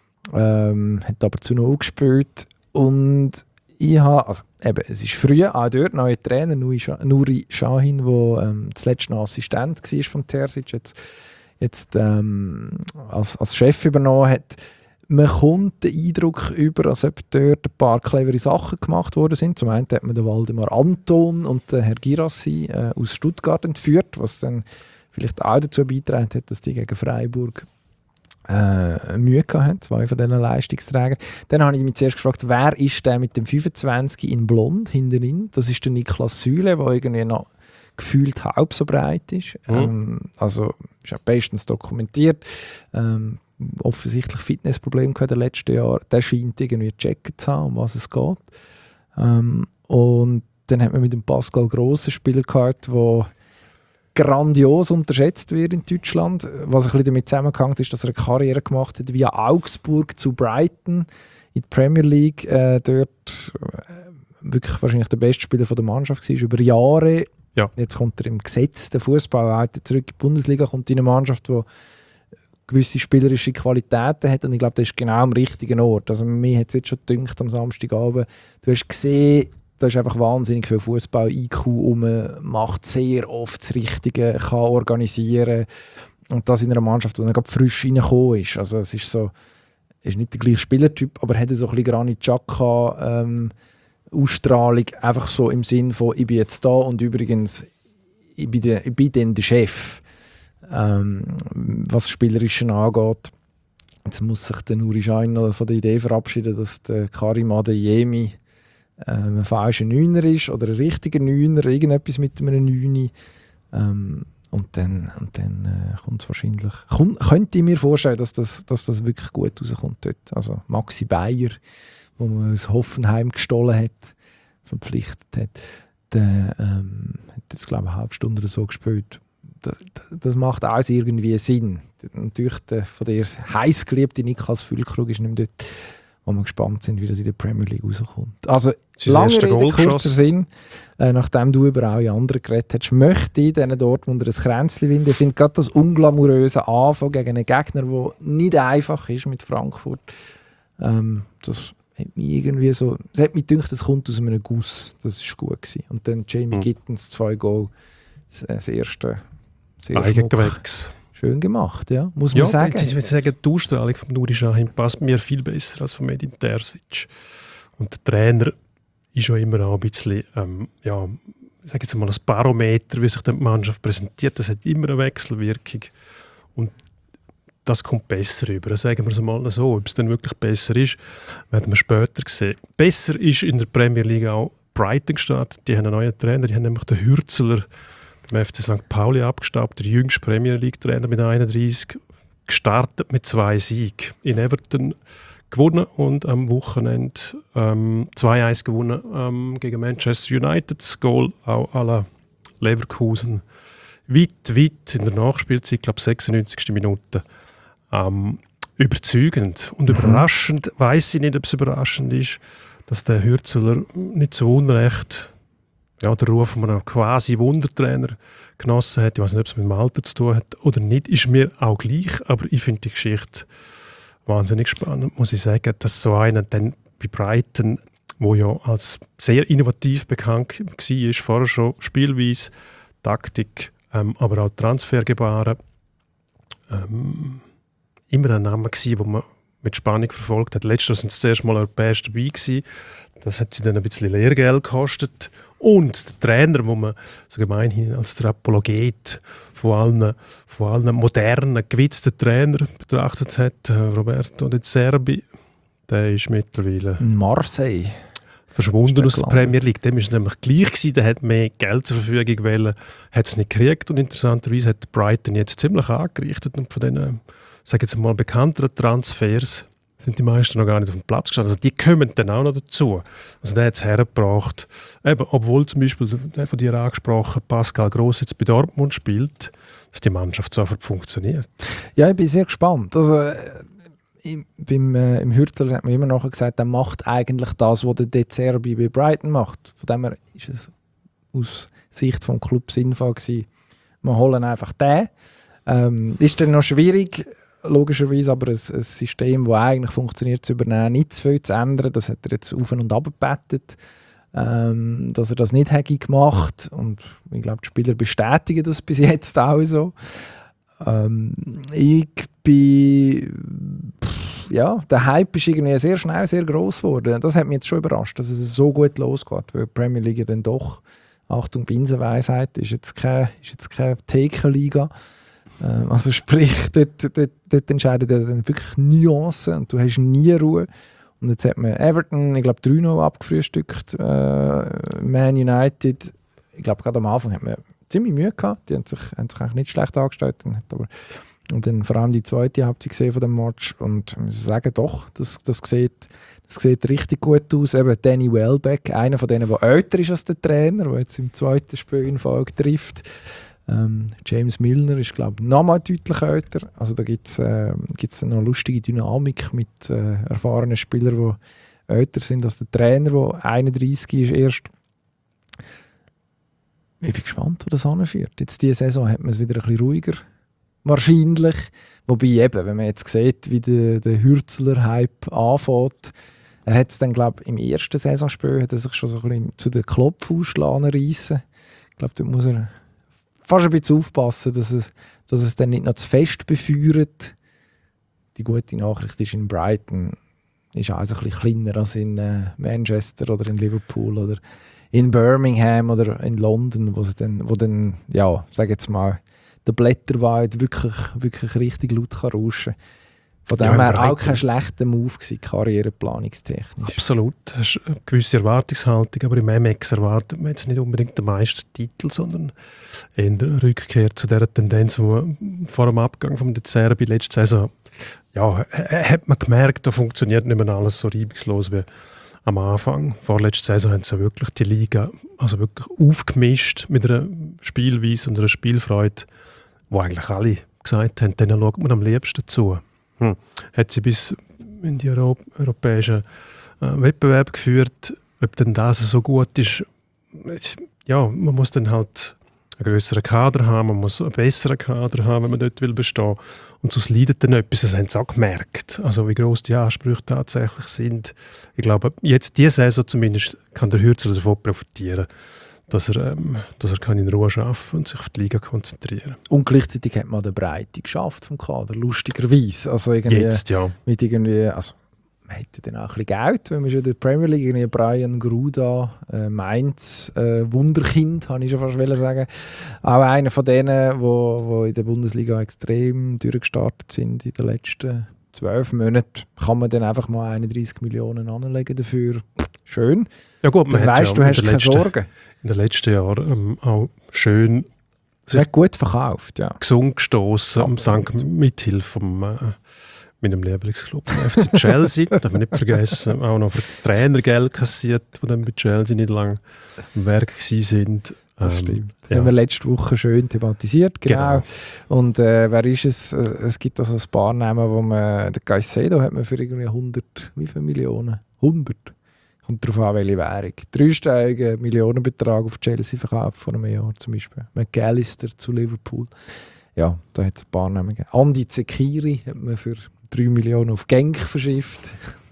ähm, hat aber zu null gespielt. Und ich habe, also eben, es ist früh, auch dort neuer Trainer, Nuri Sahin, der ähm, zuletzt noch Assistent war von Terzic, jetzt, jetzt ähm, als, als Chef übernommen hat. Man kommt den Eindruck über, als ob dort ein paar clevere Sachen gemacht worden sind. Zum einen hat man den Waldemar Anton und den Herr Girassi äh, aus Stuttgart entführt, was dann vielleicht auch dazu beigetragen hat, dass die gegen Freiburg äh, Mühe hatten, zwei von diesen Leistungsträgern. Dann habe ich mich zuerst gefragt, wer ist der mit dem fünfundzwanzig in Blond hinterin? Das ist der Niklas Süle, der irgendwie noch gefühlt halb so breit ist. Mhm. Ähm, also ist auch bestens dokumentiert. Ähm, offensichtlich Fitnessprobleme gehabt in den letzten Jahren. Der scheint irgendwie gecheckt zu haben, um was es geht. Ähm, und dann hat man mit dem Pascal Gross einen Spieler gehabt, der grandios unterschätzt wird in Deutschland. Was ein bisschen damit zusammenhängt, ist, dass er eine Karriere gemacht hat via Augsburg zu Brighton in der Premier League. Äh, dort äh, wirklich wahrscheinlich der beste Spieler von der Mannschaft war, über Jahre. Ja. Jetzt kommt er im gesetzten Fußball zurück in die Bundesliga, kommt in eine Mannschaft, die gewisse spielerische Qualitäten hat, und ich glaube, das ist genau am richtigen Ort. Also mir hat es jetzt schon gedacht am Samstagabend, du hast gesehen, da ist einfach wahnsinnig viel Fußball-I Q rum, macht sehr oft das Richtige, kann organisieren, und das in einer Mannschaft, die gerade frisch reingekommen ist. Also es ist so, ist nicht der gleiche Spielertyp, aber hat so ein bisschen Granit Xhaka ähm, Ausstrahlung, einfach so im Sinn von, ich bin jetzt da und übrigens, ich bin, der, ich bin dann der Chef. Ähm, was das Spielerische angeht. Jetzt muss sich der Nuri Sahin von der Idee verabschieden, dass der Karim Adeyemi äh, ein falscher Neuner ist oder ein richtiger Neuner, irgendetwas mit einem Neuner. Ähm, und dann, und dann äh, kommt es wahrscheinlich... Komm, könnte ich mir vorstellen, dass das, dass das wirklich gut rauskommt dort. Also Maxi Bayer, wo man aus Hoffenheim gestohlen hat, verpflichtet hat, der ähm, hat jetzt, glaube ich, eine halbe Stunde oder so gespielt. Das, das macht alles irgendwie Sinn. Natürlich der von dir heiß geliebte Niklas Füllkrug ist nicht mehr dort, wo wir gespannt sind, wie das in der Premier League rauskommt. Also, lange Rede, kurzer Sinn. Äh, nachdem du über alle anderen geredet hast, möchte ich diesen Dortmunder ein Kränzchen winden. Ich finde gerade das unglamouröse Anfang gegen einen Gegner, der nicht einfach ist mit Frankfurt. Ähm, das hat mich irgendwie so... Es hat mich gedacht, es kommt aus einem Guss. Das war gut gewesen. Und dann Jamie mhm. Gittens, zwei Goal. Das erste... Eigengewegs. Schön gemacht, ja, muss man ja, sagen. Ich würde sagen, die Ausstrahlung von Nuri Sahin passt mir viel besser als von Edin Terzic. Und der Trainer ist ja immer auch ein bisschen, ähm, ja, ich sage jetzt mal, ein Barometer, wie sich die Mannschaft präsentiert. Das hat immer eine Wechselwirkung. Und das kommt besser rüber. Sagen wir es mal so. Ob es dann wirklich besser ist, werden wir später sehen. Besser ist in der Premier League auch Brighton gestartet. Die haben einen neuen Trainer, die haben nämlich den Hürzeler beim F C Sankt Pauli abgestaubt, der jüngste Premier League-Trainer mit einunddreißig, gestartet mit zwei Siegen. In Everton gewonnen und am Wochenende ähm, zwei eins gewonnen ähm, gegen Manchester United. Das Goal auch à la Leverkusen. Weit, weit in der Nachspielzeit, ich glaube sechsundneunzigste Minute. Ähm, überzeugend und überraschend, weiss ich nicht, ob es überraschend ist, dass der Hürzeler nicht so unrecht ja, der Ruf von einem quasi Wundertrainer genossen hat. Ich weiß nicht, ob es mit dem Alter zu tun hat oder nicht, ist mir auch gleich, aber ich finde die Geschichte wahnsinnig spannend, muss ich sagen, dass so einer dann bei Brighton, wo ja als sehr innovativ bekannt war, vorher schon Spielweise, Taktik, ähm, aber auch Transfergebaren, ähm, immer ein Name war, den man mit Spannung verfolgt hat. Letztes Jahr sind sie zuerst mal europäisch dabei gewesen. Das hat sie dann ein bisschen Lehrgeld gekostet. Und der Trainer, den man so gemeinhin als der Apologet von allen, von allen modernen, gewitzten Trainern betrachtet hat, Roberto De Zerbi, der ist mittlerweile in Marseille verschwunden aus der Premier League. Dem war es nämlich gleich gewesen, der hat mehr Geld zur Verfügung gewählt, hat es nicht gekriegt und interessanterweise hat Brighton jetzt ziemlich angerichtet und von diesen, sage jetzt mal, bekannteren Transfers sind die meisten noch gar nicht auf dem Platz gestanden. Also die kommen dann auch noch dazu. Also der hat es hergebracht, eben, obwohl zum Beispiel der von dir angesprochen Pascal Gross jetzt bei Dortmund spielt, dass die Mannschaft sofort funktioniert. Ja, ich bin sehr gespannt. Also, äh, im, beim, äh, im Hürtler hat man immer noch gesagt, er macht eigentlich das, was der De Zerbi bei Brighton macht. Von dem her ist es aus Sicht des Clubs sinnvoll gewesen. Wir holen einfach den. Ähm, ist dann noch schwierig, logischerweise, aber ein, ein System, das eigentlich funktioniert, zu übernehmen, nicht zu viel zu ändern. Das hat er jetzt auf und ab gebettet, ähm, dass er das nicht hätte gemacht. Und ich glaube, die Spieler bestätigen das bis jetzt auch so. Ähm, ich bin... Pff, ja, der Hype ist irgendwie sehr schnell sehr gross geworden. Das hat mich jetzt schon überrascht, dass es so gut losgeht, weil die Premier League dann doch, Achtung, Binsenweisheit, ist jetzt keine, ist jetzt keine Thekenliga. Ähm, also sprich, dort, dort, dort entscheiden dann wirklich Nuancen und du hast nie Ruhe. Und jetzt hat man Everton, ich glaube, drei null abgefrühstückt. Äh, Man United, ich glaube, gerade am Anfang hat man ziemlich Mühe gehabt. Die haben sich, haben sich eigentlich nicht schlecht angestellt. Aber, und dann vor allem die zweite Halbzeit gesehen von dem Match. Und ich muss sagen, doch, das, das, sieht, das sieht richtig gut aus. Eben Danny Welbeck, einer von denen, der älter ist als der Trainer, der jetzt im zweiten Spiel in Folge trifft. Ähm, James Milner ist, glaube ich, noch mal deutlich älter. Also da gibt es äh, eine lustige Dynamik mit äh, erfahrenen Spielern, die älter sind als der Trainer, der einunddreißig ist erst. Ich bin gespannt, wo das hinführt. Jetzt diese Saison hat man es wieder ein bisschen ruhiger. Wahrscheinlich. Wobei eben, wenn man jetzt sieht, wie der, der Hürzeler-Hype anfängt, er hat es dann, glaube ich, im ersten Saisonspiel hat er sich schon so ein bisschen zu den Klopfausladen reissen. Ich glaube, da muss er fast ein bisschen aufpassen, dass es, dass es dann nicht noch zu fest befeuert. Die gute Nachricht ist, in Brighton ist alles ein bisschen kleiner als in äh, Manchester oder in Liverpool oder in Birmingham oder in London, wo, dann, wo dann, ja, sag jetzt mal, der Blätterwald wirklich, wirklich richtig laut kann rauschen kann. Von dem her ja, auch kein schlechter Move gewesen, karriereplanungstechnisch. Absolut. Du hast eine gewisse Erwartungshaltung, aber im M X erwartet man jetzt nicht unbedingt den Meistertitel, sondern eher eine Rückkehr zu der Tendenz, die man vor dem Abgang vom De Zerbi letzte Saison, ja, hat man gemerkt, da funktioniert nicht mehr alles so reibungslos wie am Anfang. Vorletzte Saison haben sie wirklich die Liga also wirklich aufgemischt mit einer Spielweise und einer Spielfreude, wo eigentlich alle gesagt haben, denen schaut man am liebsten zu. Hm. Hat sie bis in die Euro- europäischen äh, Wettbewerb geführt. Ob denn das so gut ist, ja, man muss dann halt einen grösseren Kader haben, man muss einen besseren Kader haben, wenn man dort will bestehen. Und sonst leidet dann etwas, das haben sie auch gemerkt. Also wie gross die Ansprüche tatsächlich sind. Ich glaube, jetzt diese Saison zumindest kann der Hürzeler davon profitieren, dass er, ähm, dass er kann in Ruhe arbeiten kann und sich auf die Liga konzentrieren. Und gleichzeitig hat man die Breite geschafft vom Kader, lustigerweise. Also irgendwie jetzt, ja. Mit irgendwie, also man hätte dann auch ein bisschen Geld, wenn man schon in der Premier League irgendwie Brian Gruda, äh, Mainz, äh, Wunderkind, habe ich schon fast sagen. Auch einer von denen, die wo, wo in der Bundesliga extrem durchgestartet sind in den letzten zwölf Monaten, kann man dann einfach mal einunddreißig Millionen anlegen dafür. Schön. Ja gut, man dann hat weißt, ja du hast keine letzten, Sorgen. in den letzten Jahren ähm, auch schön sich gut verkauft, ja. gesund gestossen, am Sankt mithilfe vom äh, meinem Lieblingsclub, F C Chelsea. Darf man nicht vergessen, auch noch für Trainer Geld kassiert, die dann bei Chelsea nicht lange am Werk sind. Das ähm, stimmt. Das ja. haben wir letzte Woche schön thematisiert, genau. Genau. Und äh, wer ist es? Es gibt also ein paar Namen, wo man, der Caicedo hat man für irgendwie hundert, wie viele Millionen? hundert. Kommt darauf an, welche Währung. Dreistelligen Millionenbetrag auf Chelsea verkauft vor einem Jahr zum Beispiel. McAllister zu Liverpool. Ja, da hat es ein paar Namen gegeben. Andi Zekiri hat man für drei Millionen auf Genk verschifft.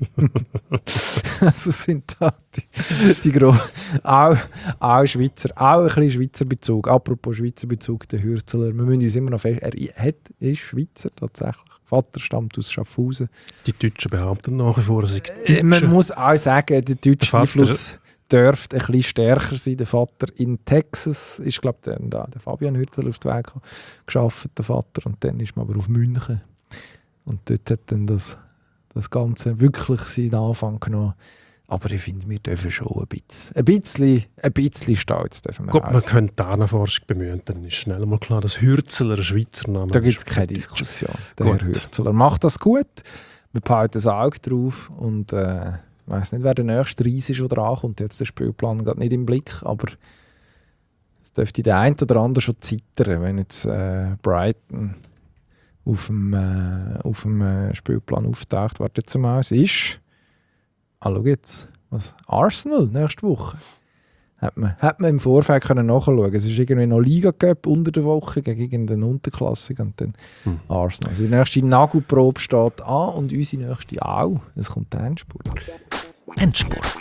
Also sind da die, die grossen, auch, auch Schweizer, auch ein bisschen Schweizer Bezug. Apropos Schweizer Bezug, der Hürzeler. Wir müssen uns immer noch fest, er hat, ist Schweizer tatsächlich. Vater stammt aus Schaffhausen. Die Deutschen behaupten nach wie vor, dass ich äh, Man muss auch sagen, der deutsche der Einfluss dürfte ein bisschen stärker sein. Der Vater in Texas ist, glaube ich, der, der Fabian Hürzeler auf den Weg geschafft, der Vater. Und dann ist man aber auf München. Und dort hat dann das, das Ganze wirklich seinen Anfang genommen. Aber ich finde, wir dürfen schon ein bisschen, ein bisschen, ein bisschen stolz dürfen wir Gut, auch man sein. könnte Datenforschung bemühen, dann ist schnell mal klar, dass Hürzeler ein Schweizer Name ist. Da gibt es keine Diskussion. Der Gut. Herr Hürzeler macht das gut. wir behalten das Auge drauf und äh, ich weiss nicht, wer der nächste Reis ist, der ankommt. Jetzt der Spielplan geht nicht im Blick, aber es dürfte der eine oder andere schon zittern, wenn jetzt äh, Brighton auf dem, äh, auf dem äh, Spielplan auftaucht. Warte jetzt mal, es ist... Ah, schau jetzt. Was? Arsenal nächste Woche. Hat man, hat man im Vorfeld können nachschauen. Es ist irgendwie noch Liga Cup unter der Woche gegen irgendeine Unterklasse und dann hm. Arsenal. Also die nächste Nagelprobe steht an und unsere nächste auch. Es kommt der Endspurt. Endspurt.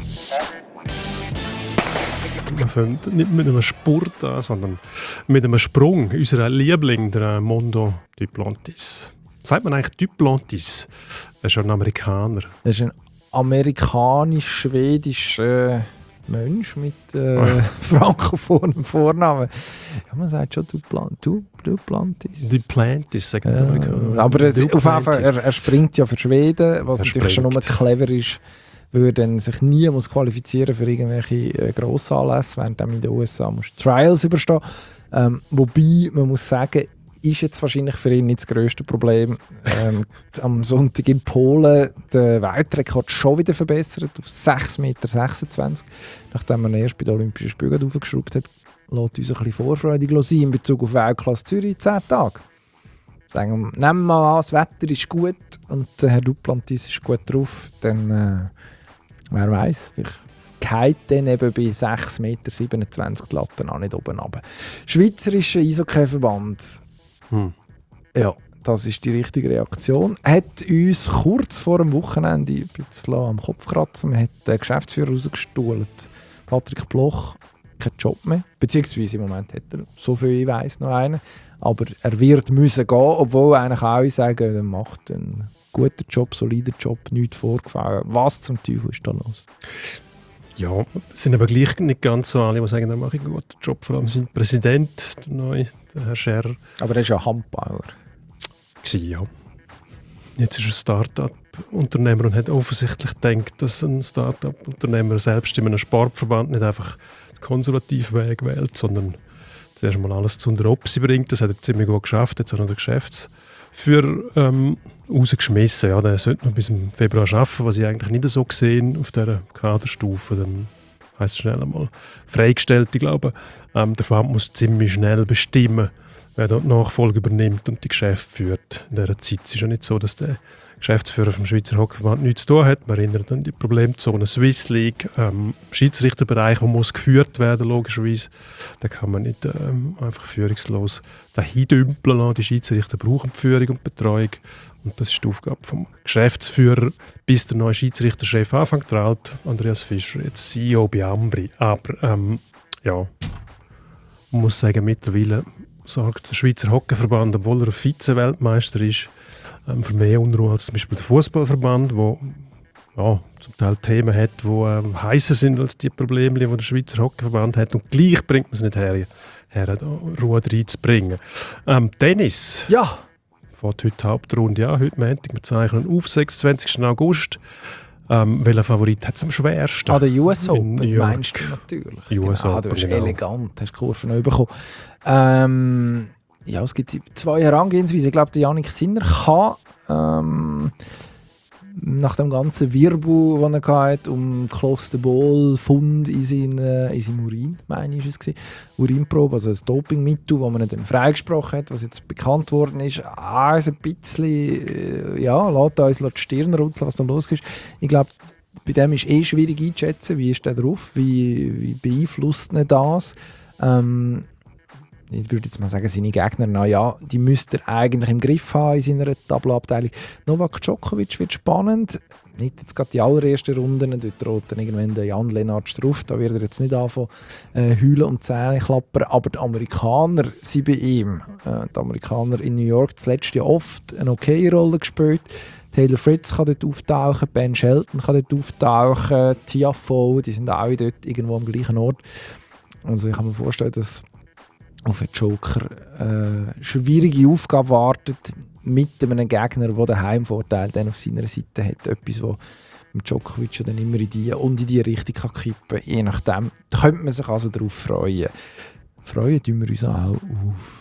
Wir fangen nicht mit einem Sport an, sondern mit einem Sprung. Unser Liebling, der Mondo Duplantis. Sagt man eigentlich Duplantis? Er ist ein Amerikaner. Er ist ein amerikanisch-schwedischer äh, Mensch mit äh, frankophonem Vornamen. Ja, man sagt schon Duplan- du, Duplantis. Duplantis, sagt man ja, Amerikaner. Aber es, auf jeden Fall, er, er springt ja für Schweden, was er natürlich springt. schon nur clever ist, weil er dann sich nie muss qualifizieren für irgendwelche äh, Grossanlässe, während er in den U S A muss Trials überstehen. Ähm, wobei, man muss sagen, ist jetzt wahrscheinlich für ihn nicht das grösste Problem. Ähm, am Sonntag in Polen den Weltrekord schon wieder verbessert auf sechs Komma sechsundzwanzig Meter. Nachdem man erst bei den Olympischen Spielen aufgeschraubt hat, lässt uns ein bisschen vorfreudig sein in Bezug auf Weltklasse Zürich zehn Tage. Sagen wir, nehmen wir mal an, das Wetter ist gut und der Herr Duplantis ist gut drauf, dann äh, wer weiß, vielleicht geht dann eben bei sechs Komma siebenundzwanzig Meter die Latte auch nicht oben runter. Schweizerischer Eishockey-Verband. Hm. Ja, das ist die richtige Reaktion. Hat uns kurz vor dem Wochenende ein bisschen am Kopf kratzen. Man hat den Geschäftsführer rausgestohlen. Patrick Bloch, keinen Job mehr. Beziehungsweise im Moment hat er, so viel ich weiss, noch einen. Aber er wird müssen gehen, obwohl eigentlich alle sagen, er macht einen guten Job, soliden Job, nichts vorgefallen. Was zum Teufel ist da los? Ja, es sind aber gleich nicht ganz so alle, die sagen, er macht einen guten Job. Vor allem sein Präsident, der neue, der Herr Scherrer. Aber er ist ja Handbauer. Ja. Jetzt ist er Start-up-Unternehmer und hat offensichtlich gedacht, dass ein Start-up-Unternehmer selbst in einem Sportverband nicht einfach den konservativen Weg wählt, sondern zuerst mal alles zu unter Opsi bringt. Das hat er ziemlich gut geschafft. Jetzt hat er den Geschäftsführer ähm, rausgeschmissen. Ja, der sollte noch bis im Februar arbeiten, was ich eigentlich nicht so gesehen auf dieser Kaderstufe. Dann heisst es schnell einmal freigestellt. Ich glaube, ähm, der Verband muss ziemlich schnell bestimmen, wer dort Nachfolge übernimmt und die Geschäfte führt. In dieser Zeit ist es ja nicht so, dass der Geschäftsführer vom Schweizer Hockeyverband nichts zu tun hat. Man erinnert an die Problemzone Swiss League, ähm, Schiedsrichterbereich, der muss geführt werden, logischerweise. Da kann man nicht ähm, einfach führungslos dahin dümpeln lassen. Die Schiedsrichter brauchen die Führung und Betreuung. Und das ist die Aufgabe vom Geschäftsführer, bis der neue Schiedsrichterchef anfängt. Der alte Andreas Fischer, jetzt C E O bei Ambri. Aber ähm, ja, man muss sagen, mittlerweile sorgt der Schweizer Hockeyverband, obwohl er Vize-Weltmeister ist, ähm, für mehr Unruhe als zum Beispiel der Fußballverband, der ja, zum Teil Themen hat, die ähm, heißer sind als die Probleme, die der Schweizer Hockeyverband hat. Und gleich bringt man es nicht her, her da Ruhe reinzubringen. Ähm, Tennis. Ja. Fährt heute Hauptrunde an, heute Montag. Wir zeichnen auf, sechsundzwanzigsten August. Ähm, welcher Favorit hat es am schwersten? Ah, der U S Open, meinst du natürlich. U S genau, Open, du bist genau. elegant, hast die Kurve noch bekommen. Ähm, ja, es gibt zwei Herangehensweisen. Ich glaube, der Jannik Sinner kann ähm, nach dem ganzen Wirbel, den er hatte, um Klosterbol-Fund in, seine, in seinem Urin, meine ich, ist es Urinprobe, also ein Dopingmittel, das man dann freigesprochen hat, was jetzt bekannt worden ist, also ein bisschen, ja, lässt uns die Stirn runzeln, was da los ist. Ich glaube, bei dem ist eh schwierig einzuschätzen, wie ist der drauf, wie, wie beeinflusst ihn das. Ähm, ich würde jetzt mal sagen, seine Gegner, na ja, die müsste er eigentlich im Griff haben in seiner Tableauabteilung. Novak Djokovic wird spannend. Nicht jetzt gerade die allerersten Runden, dort droht dann irgendwann der Jan Lennart Struff, da wird er jetzt nicht anfangen äh, heulen und Zähne klappern, aber die Amerikaner sind bei ihm. Äh, die Amerikaner in New York zuletzt ja oft eine okay Rolle gespielt. Taylor Fritz kann dort auftauchen, Ben Shelton kann dort auftauchen, Tiafoe, die sind alle dort irgendwo am gleichen Ort. Also ich kann mir vorstellen, dass auf den Joker eine äh, schwierige Aufgabe wartet, mit einem Gegner, der den Heimvorteil dann auf seiner Seite hat. Etwas, das mit Djokovic dann immer in die und in die Richtung kann kippen. Je nachdem, da könnte man sich also darauf freuen. Freuen tun wir uns auch auf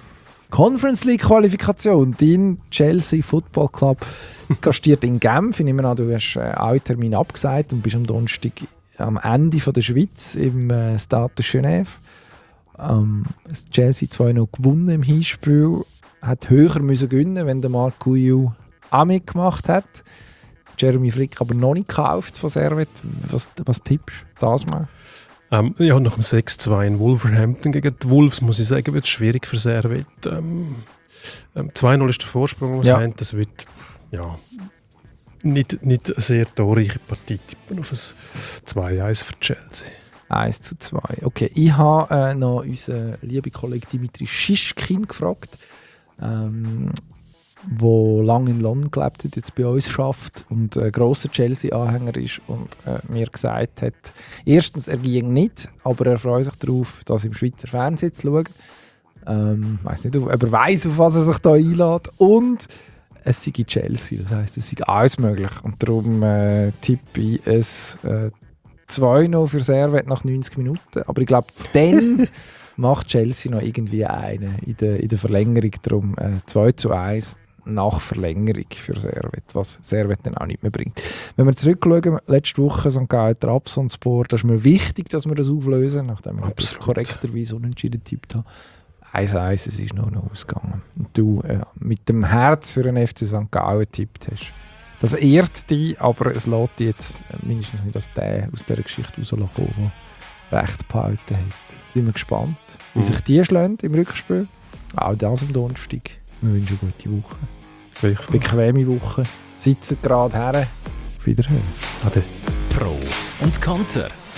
Conference League Qualifikation. Dein Chelsea Football Club gastiert in Genf. Ich nehme an, du hast äh, alle Termine abgesagt und bist am Donnerstag am Ende von der Schweiz im äh, Stade de Genève. Ähm, das Chelsea zwei null gewonnen im Hinspiel. Hat höher müssen gewinnen, wenn der Marc Guillou auch mitgemacht hat. Jeremy Frick aber noch nicht gekauft von Servet. Was, was tippst du das mal? Ähm, ja, nach dem sechs zwei in Wolverhampton gegen die Wolves, muss ich sagen, wird es schwierig für Servet. Ähm, ähm, zwei null ist der Vorsprung, was ja. haben. Das wird ja, nicht, nicht eine sehr torreiche Partie tippen auf ein zwei eins für Chelsea. eins zu zwei. Okay, ich habe äh, noch unseren lieben Kollegen Dimitri Schischkin gefragt, ähm, der lange in London gelebt hat, jetzt bei uns schafft und ein grosser Chelsea-Anhänger ist und äh, mir gesagt hat, erstens, er ging nicht, aber er freut sich darauf, das im Schweizer Fernsehen zu schauen. Ähm, ich weiss nicht, ob er weiss, auf was er sich da einlädt. Und es sei Chelsea, das heisst, es sei alles möglich. Und darum äh, tippe ich es äh, zwei null für Servet nach neunzig Minuten. Aber ich glaube, dann macht Chelsea noch irgendwie einen in der, in der Verlängerung. Darum äh, zwei zu eins nach Verlängerung für Servet, was Servet dann auch nicht mehr bringt. Wenn wir zurückschauen, letzte Woche Sankt Gallen Trabzonspor, da ist mir wichtig, dass wir das auflösen, nachdem wir das korrekterweise unentschieden getippt haben. eins eins, es ist noch noch ausgegangen. Und du äh, mit dem Herz für den F C Sankt Gallen getippt hast. Das ehrt dich, aber es lässt dich jetzt mindestens nicht als der aus dieser Geschichte rauskommen, der recht behalten hat. Sind wir gespannt, wie mhm. sich die schlagen im Rückspiel. Auch das am Donnerstag. Wir wünschen eine gute Woche. Gleichfalls. Bequeme Woche. Sitzen gerade her. Auf Wiederhören. Ade. Pro und Konter.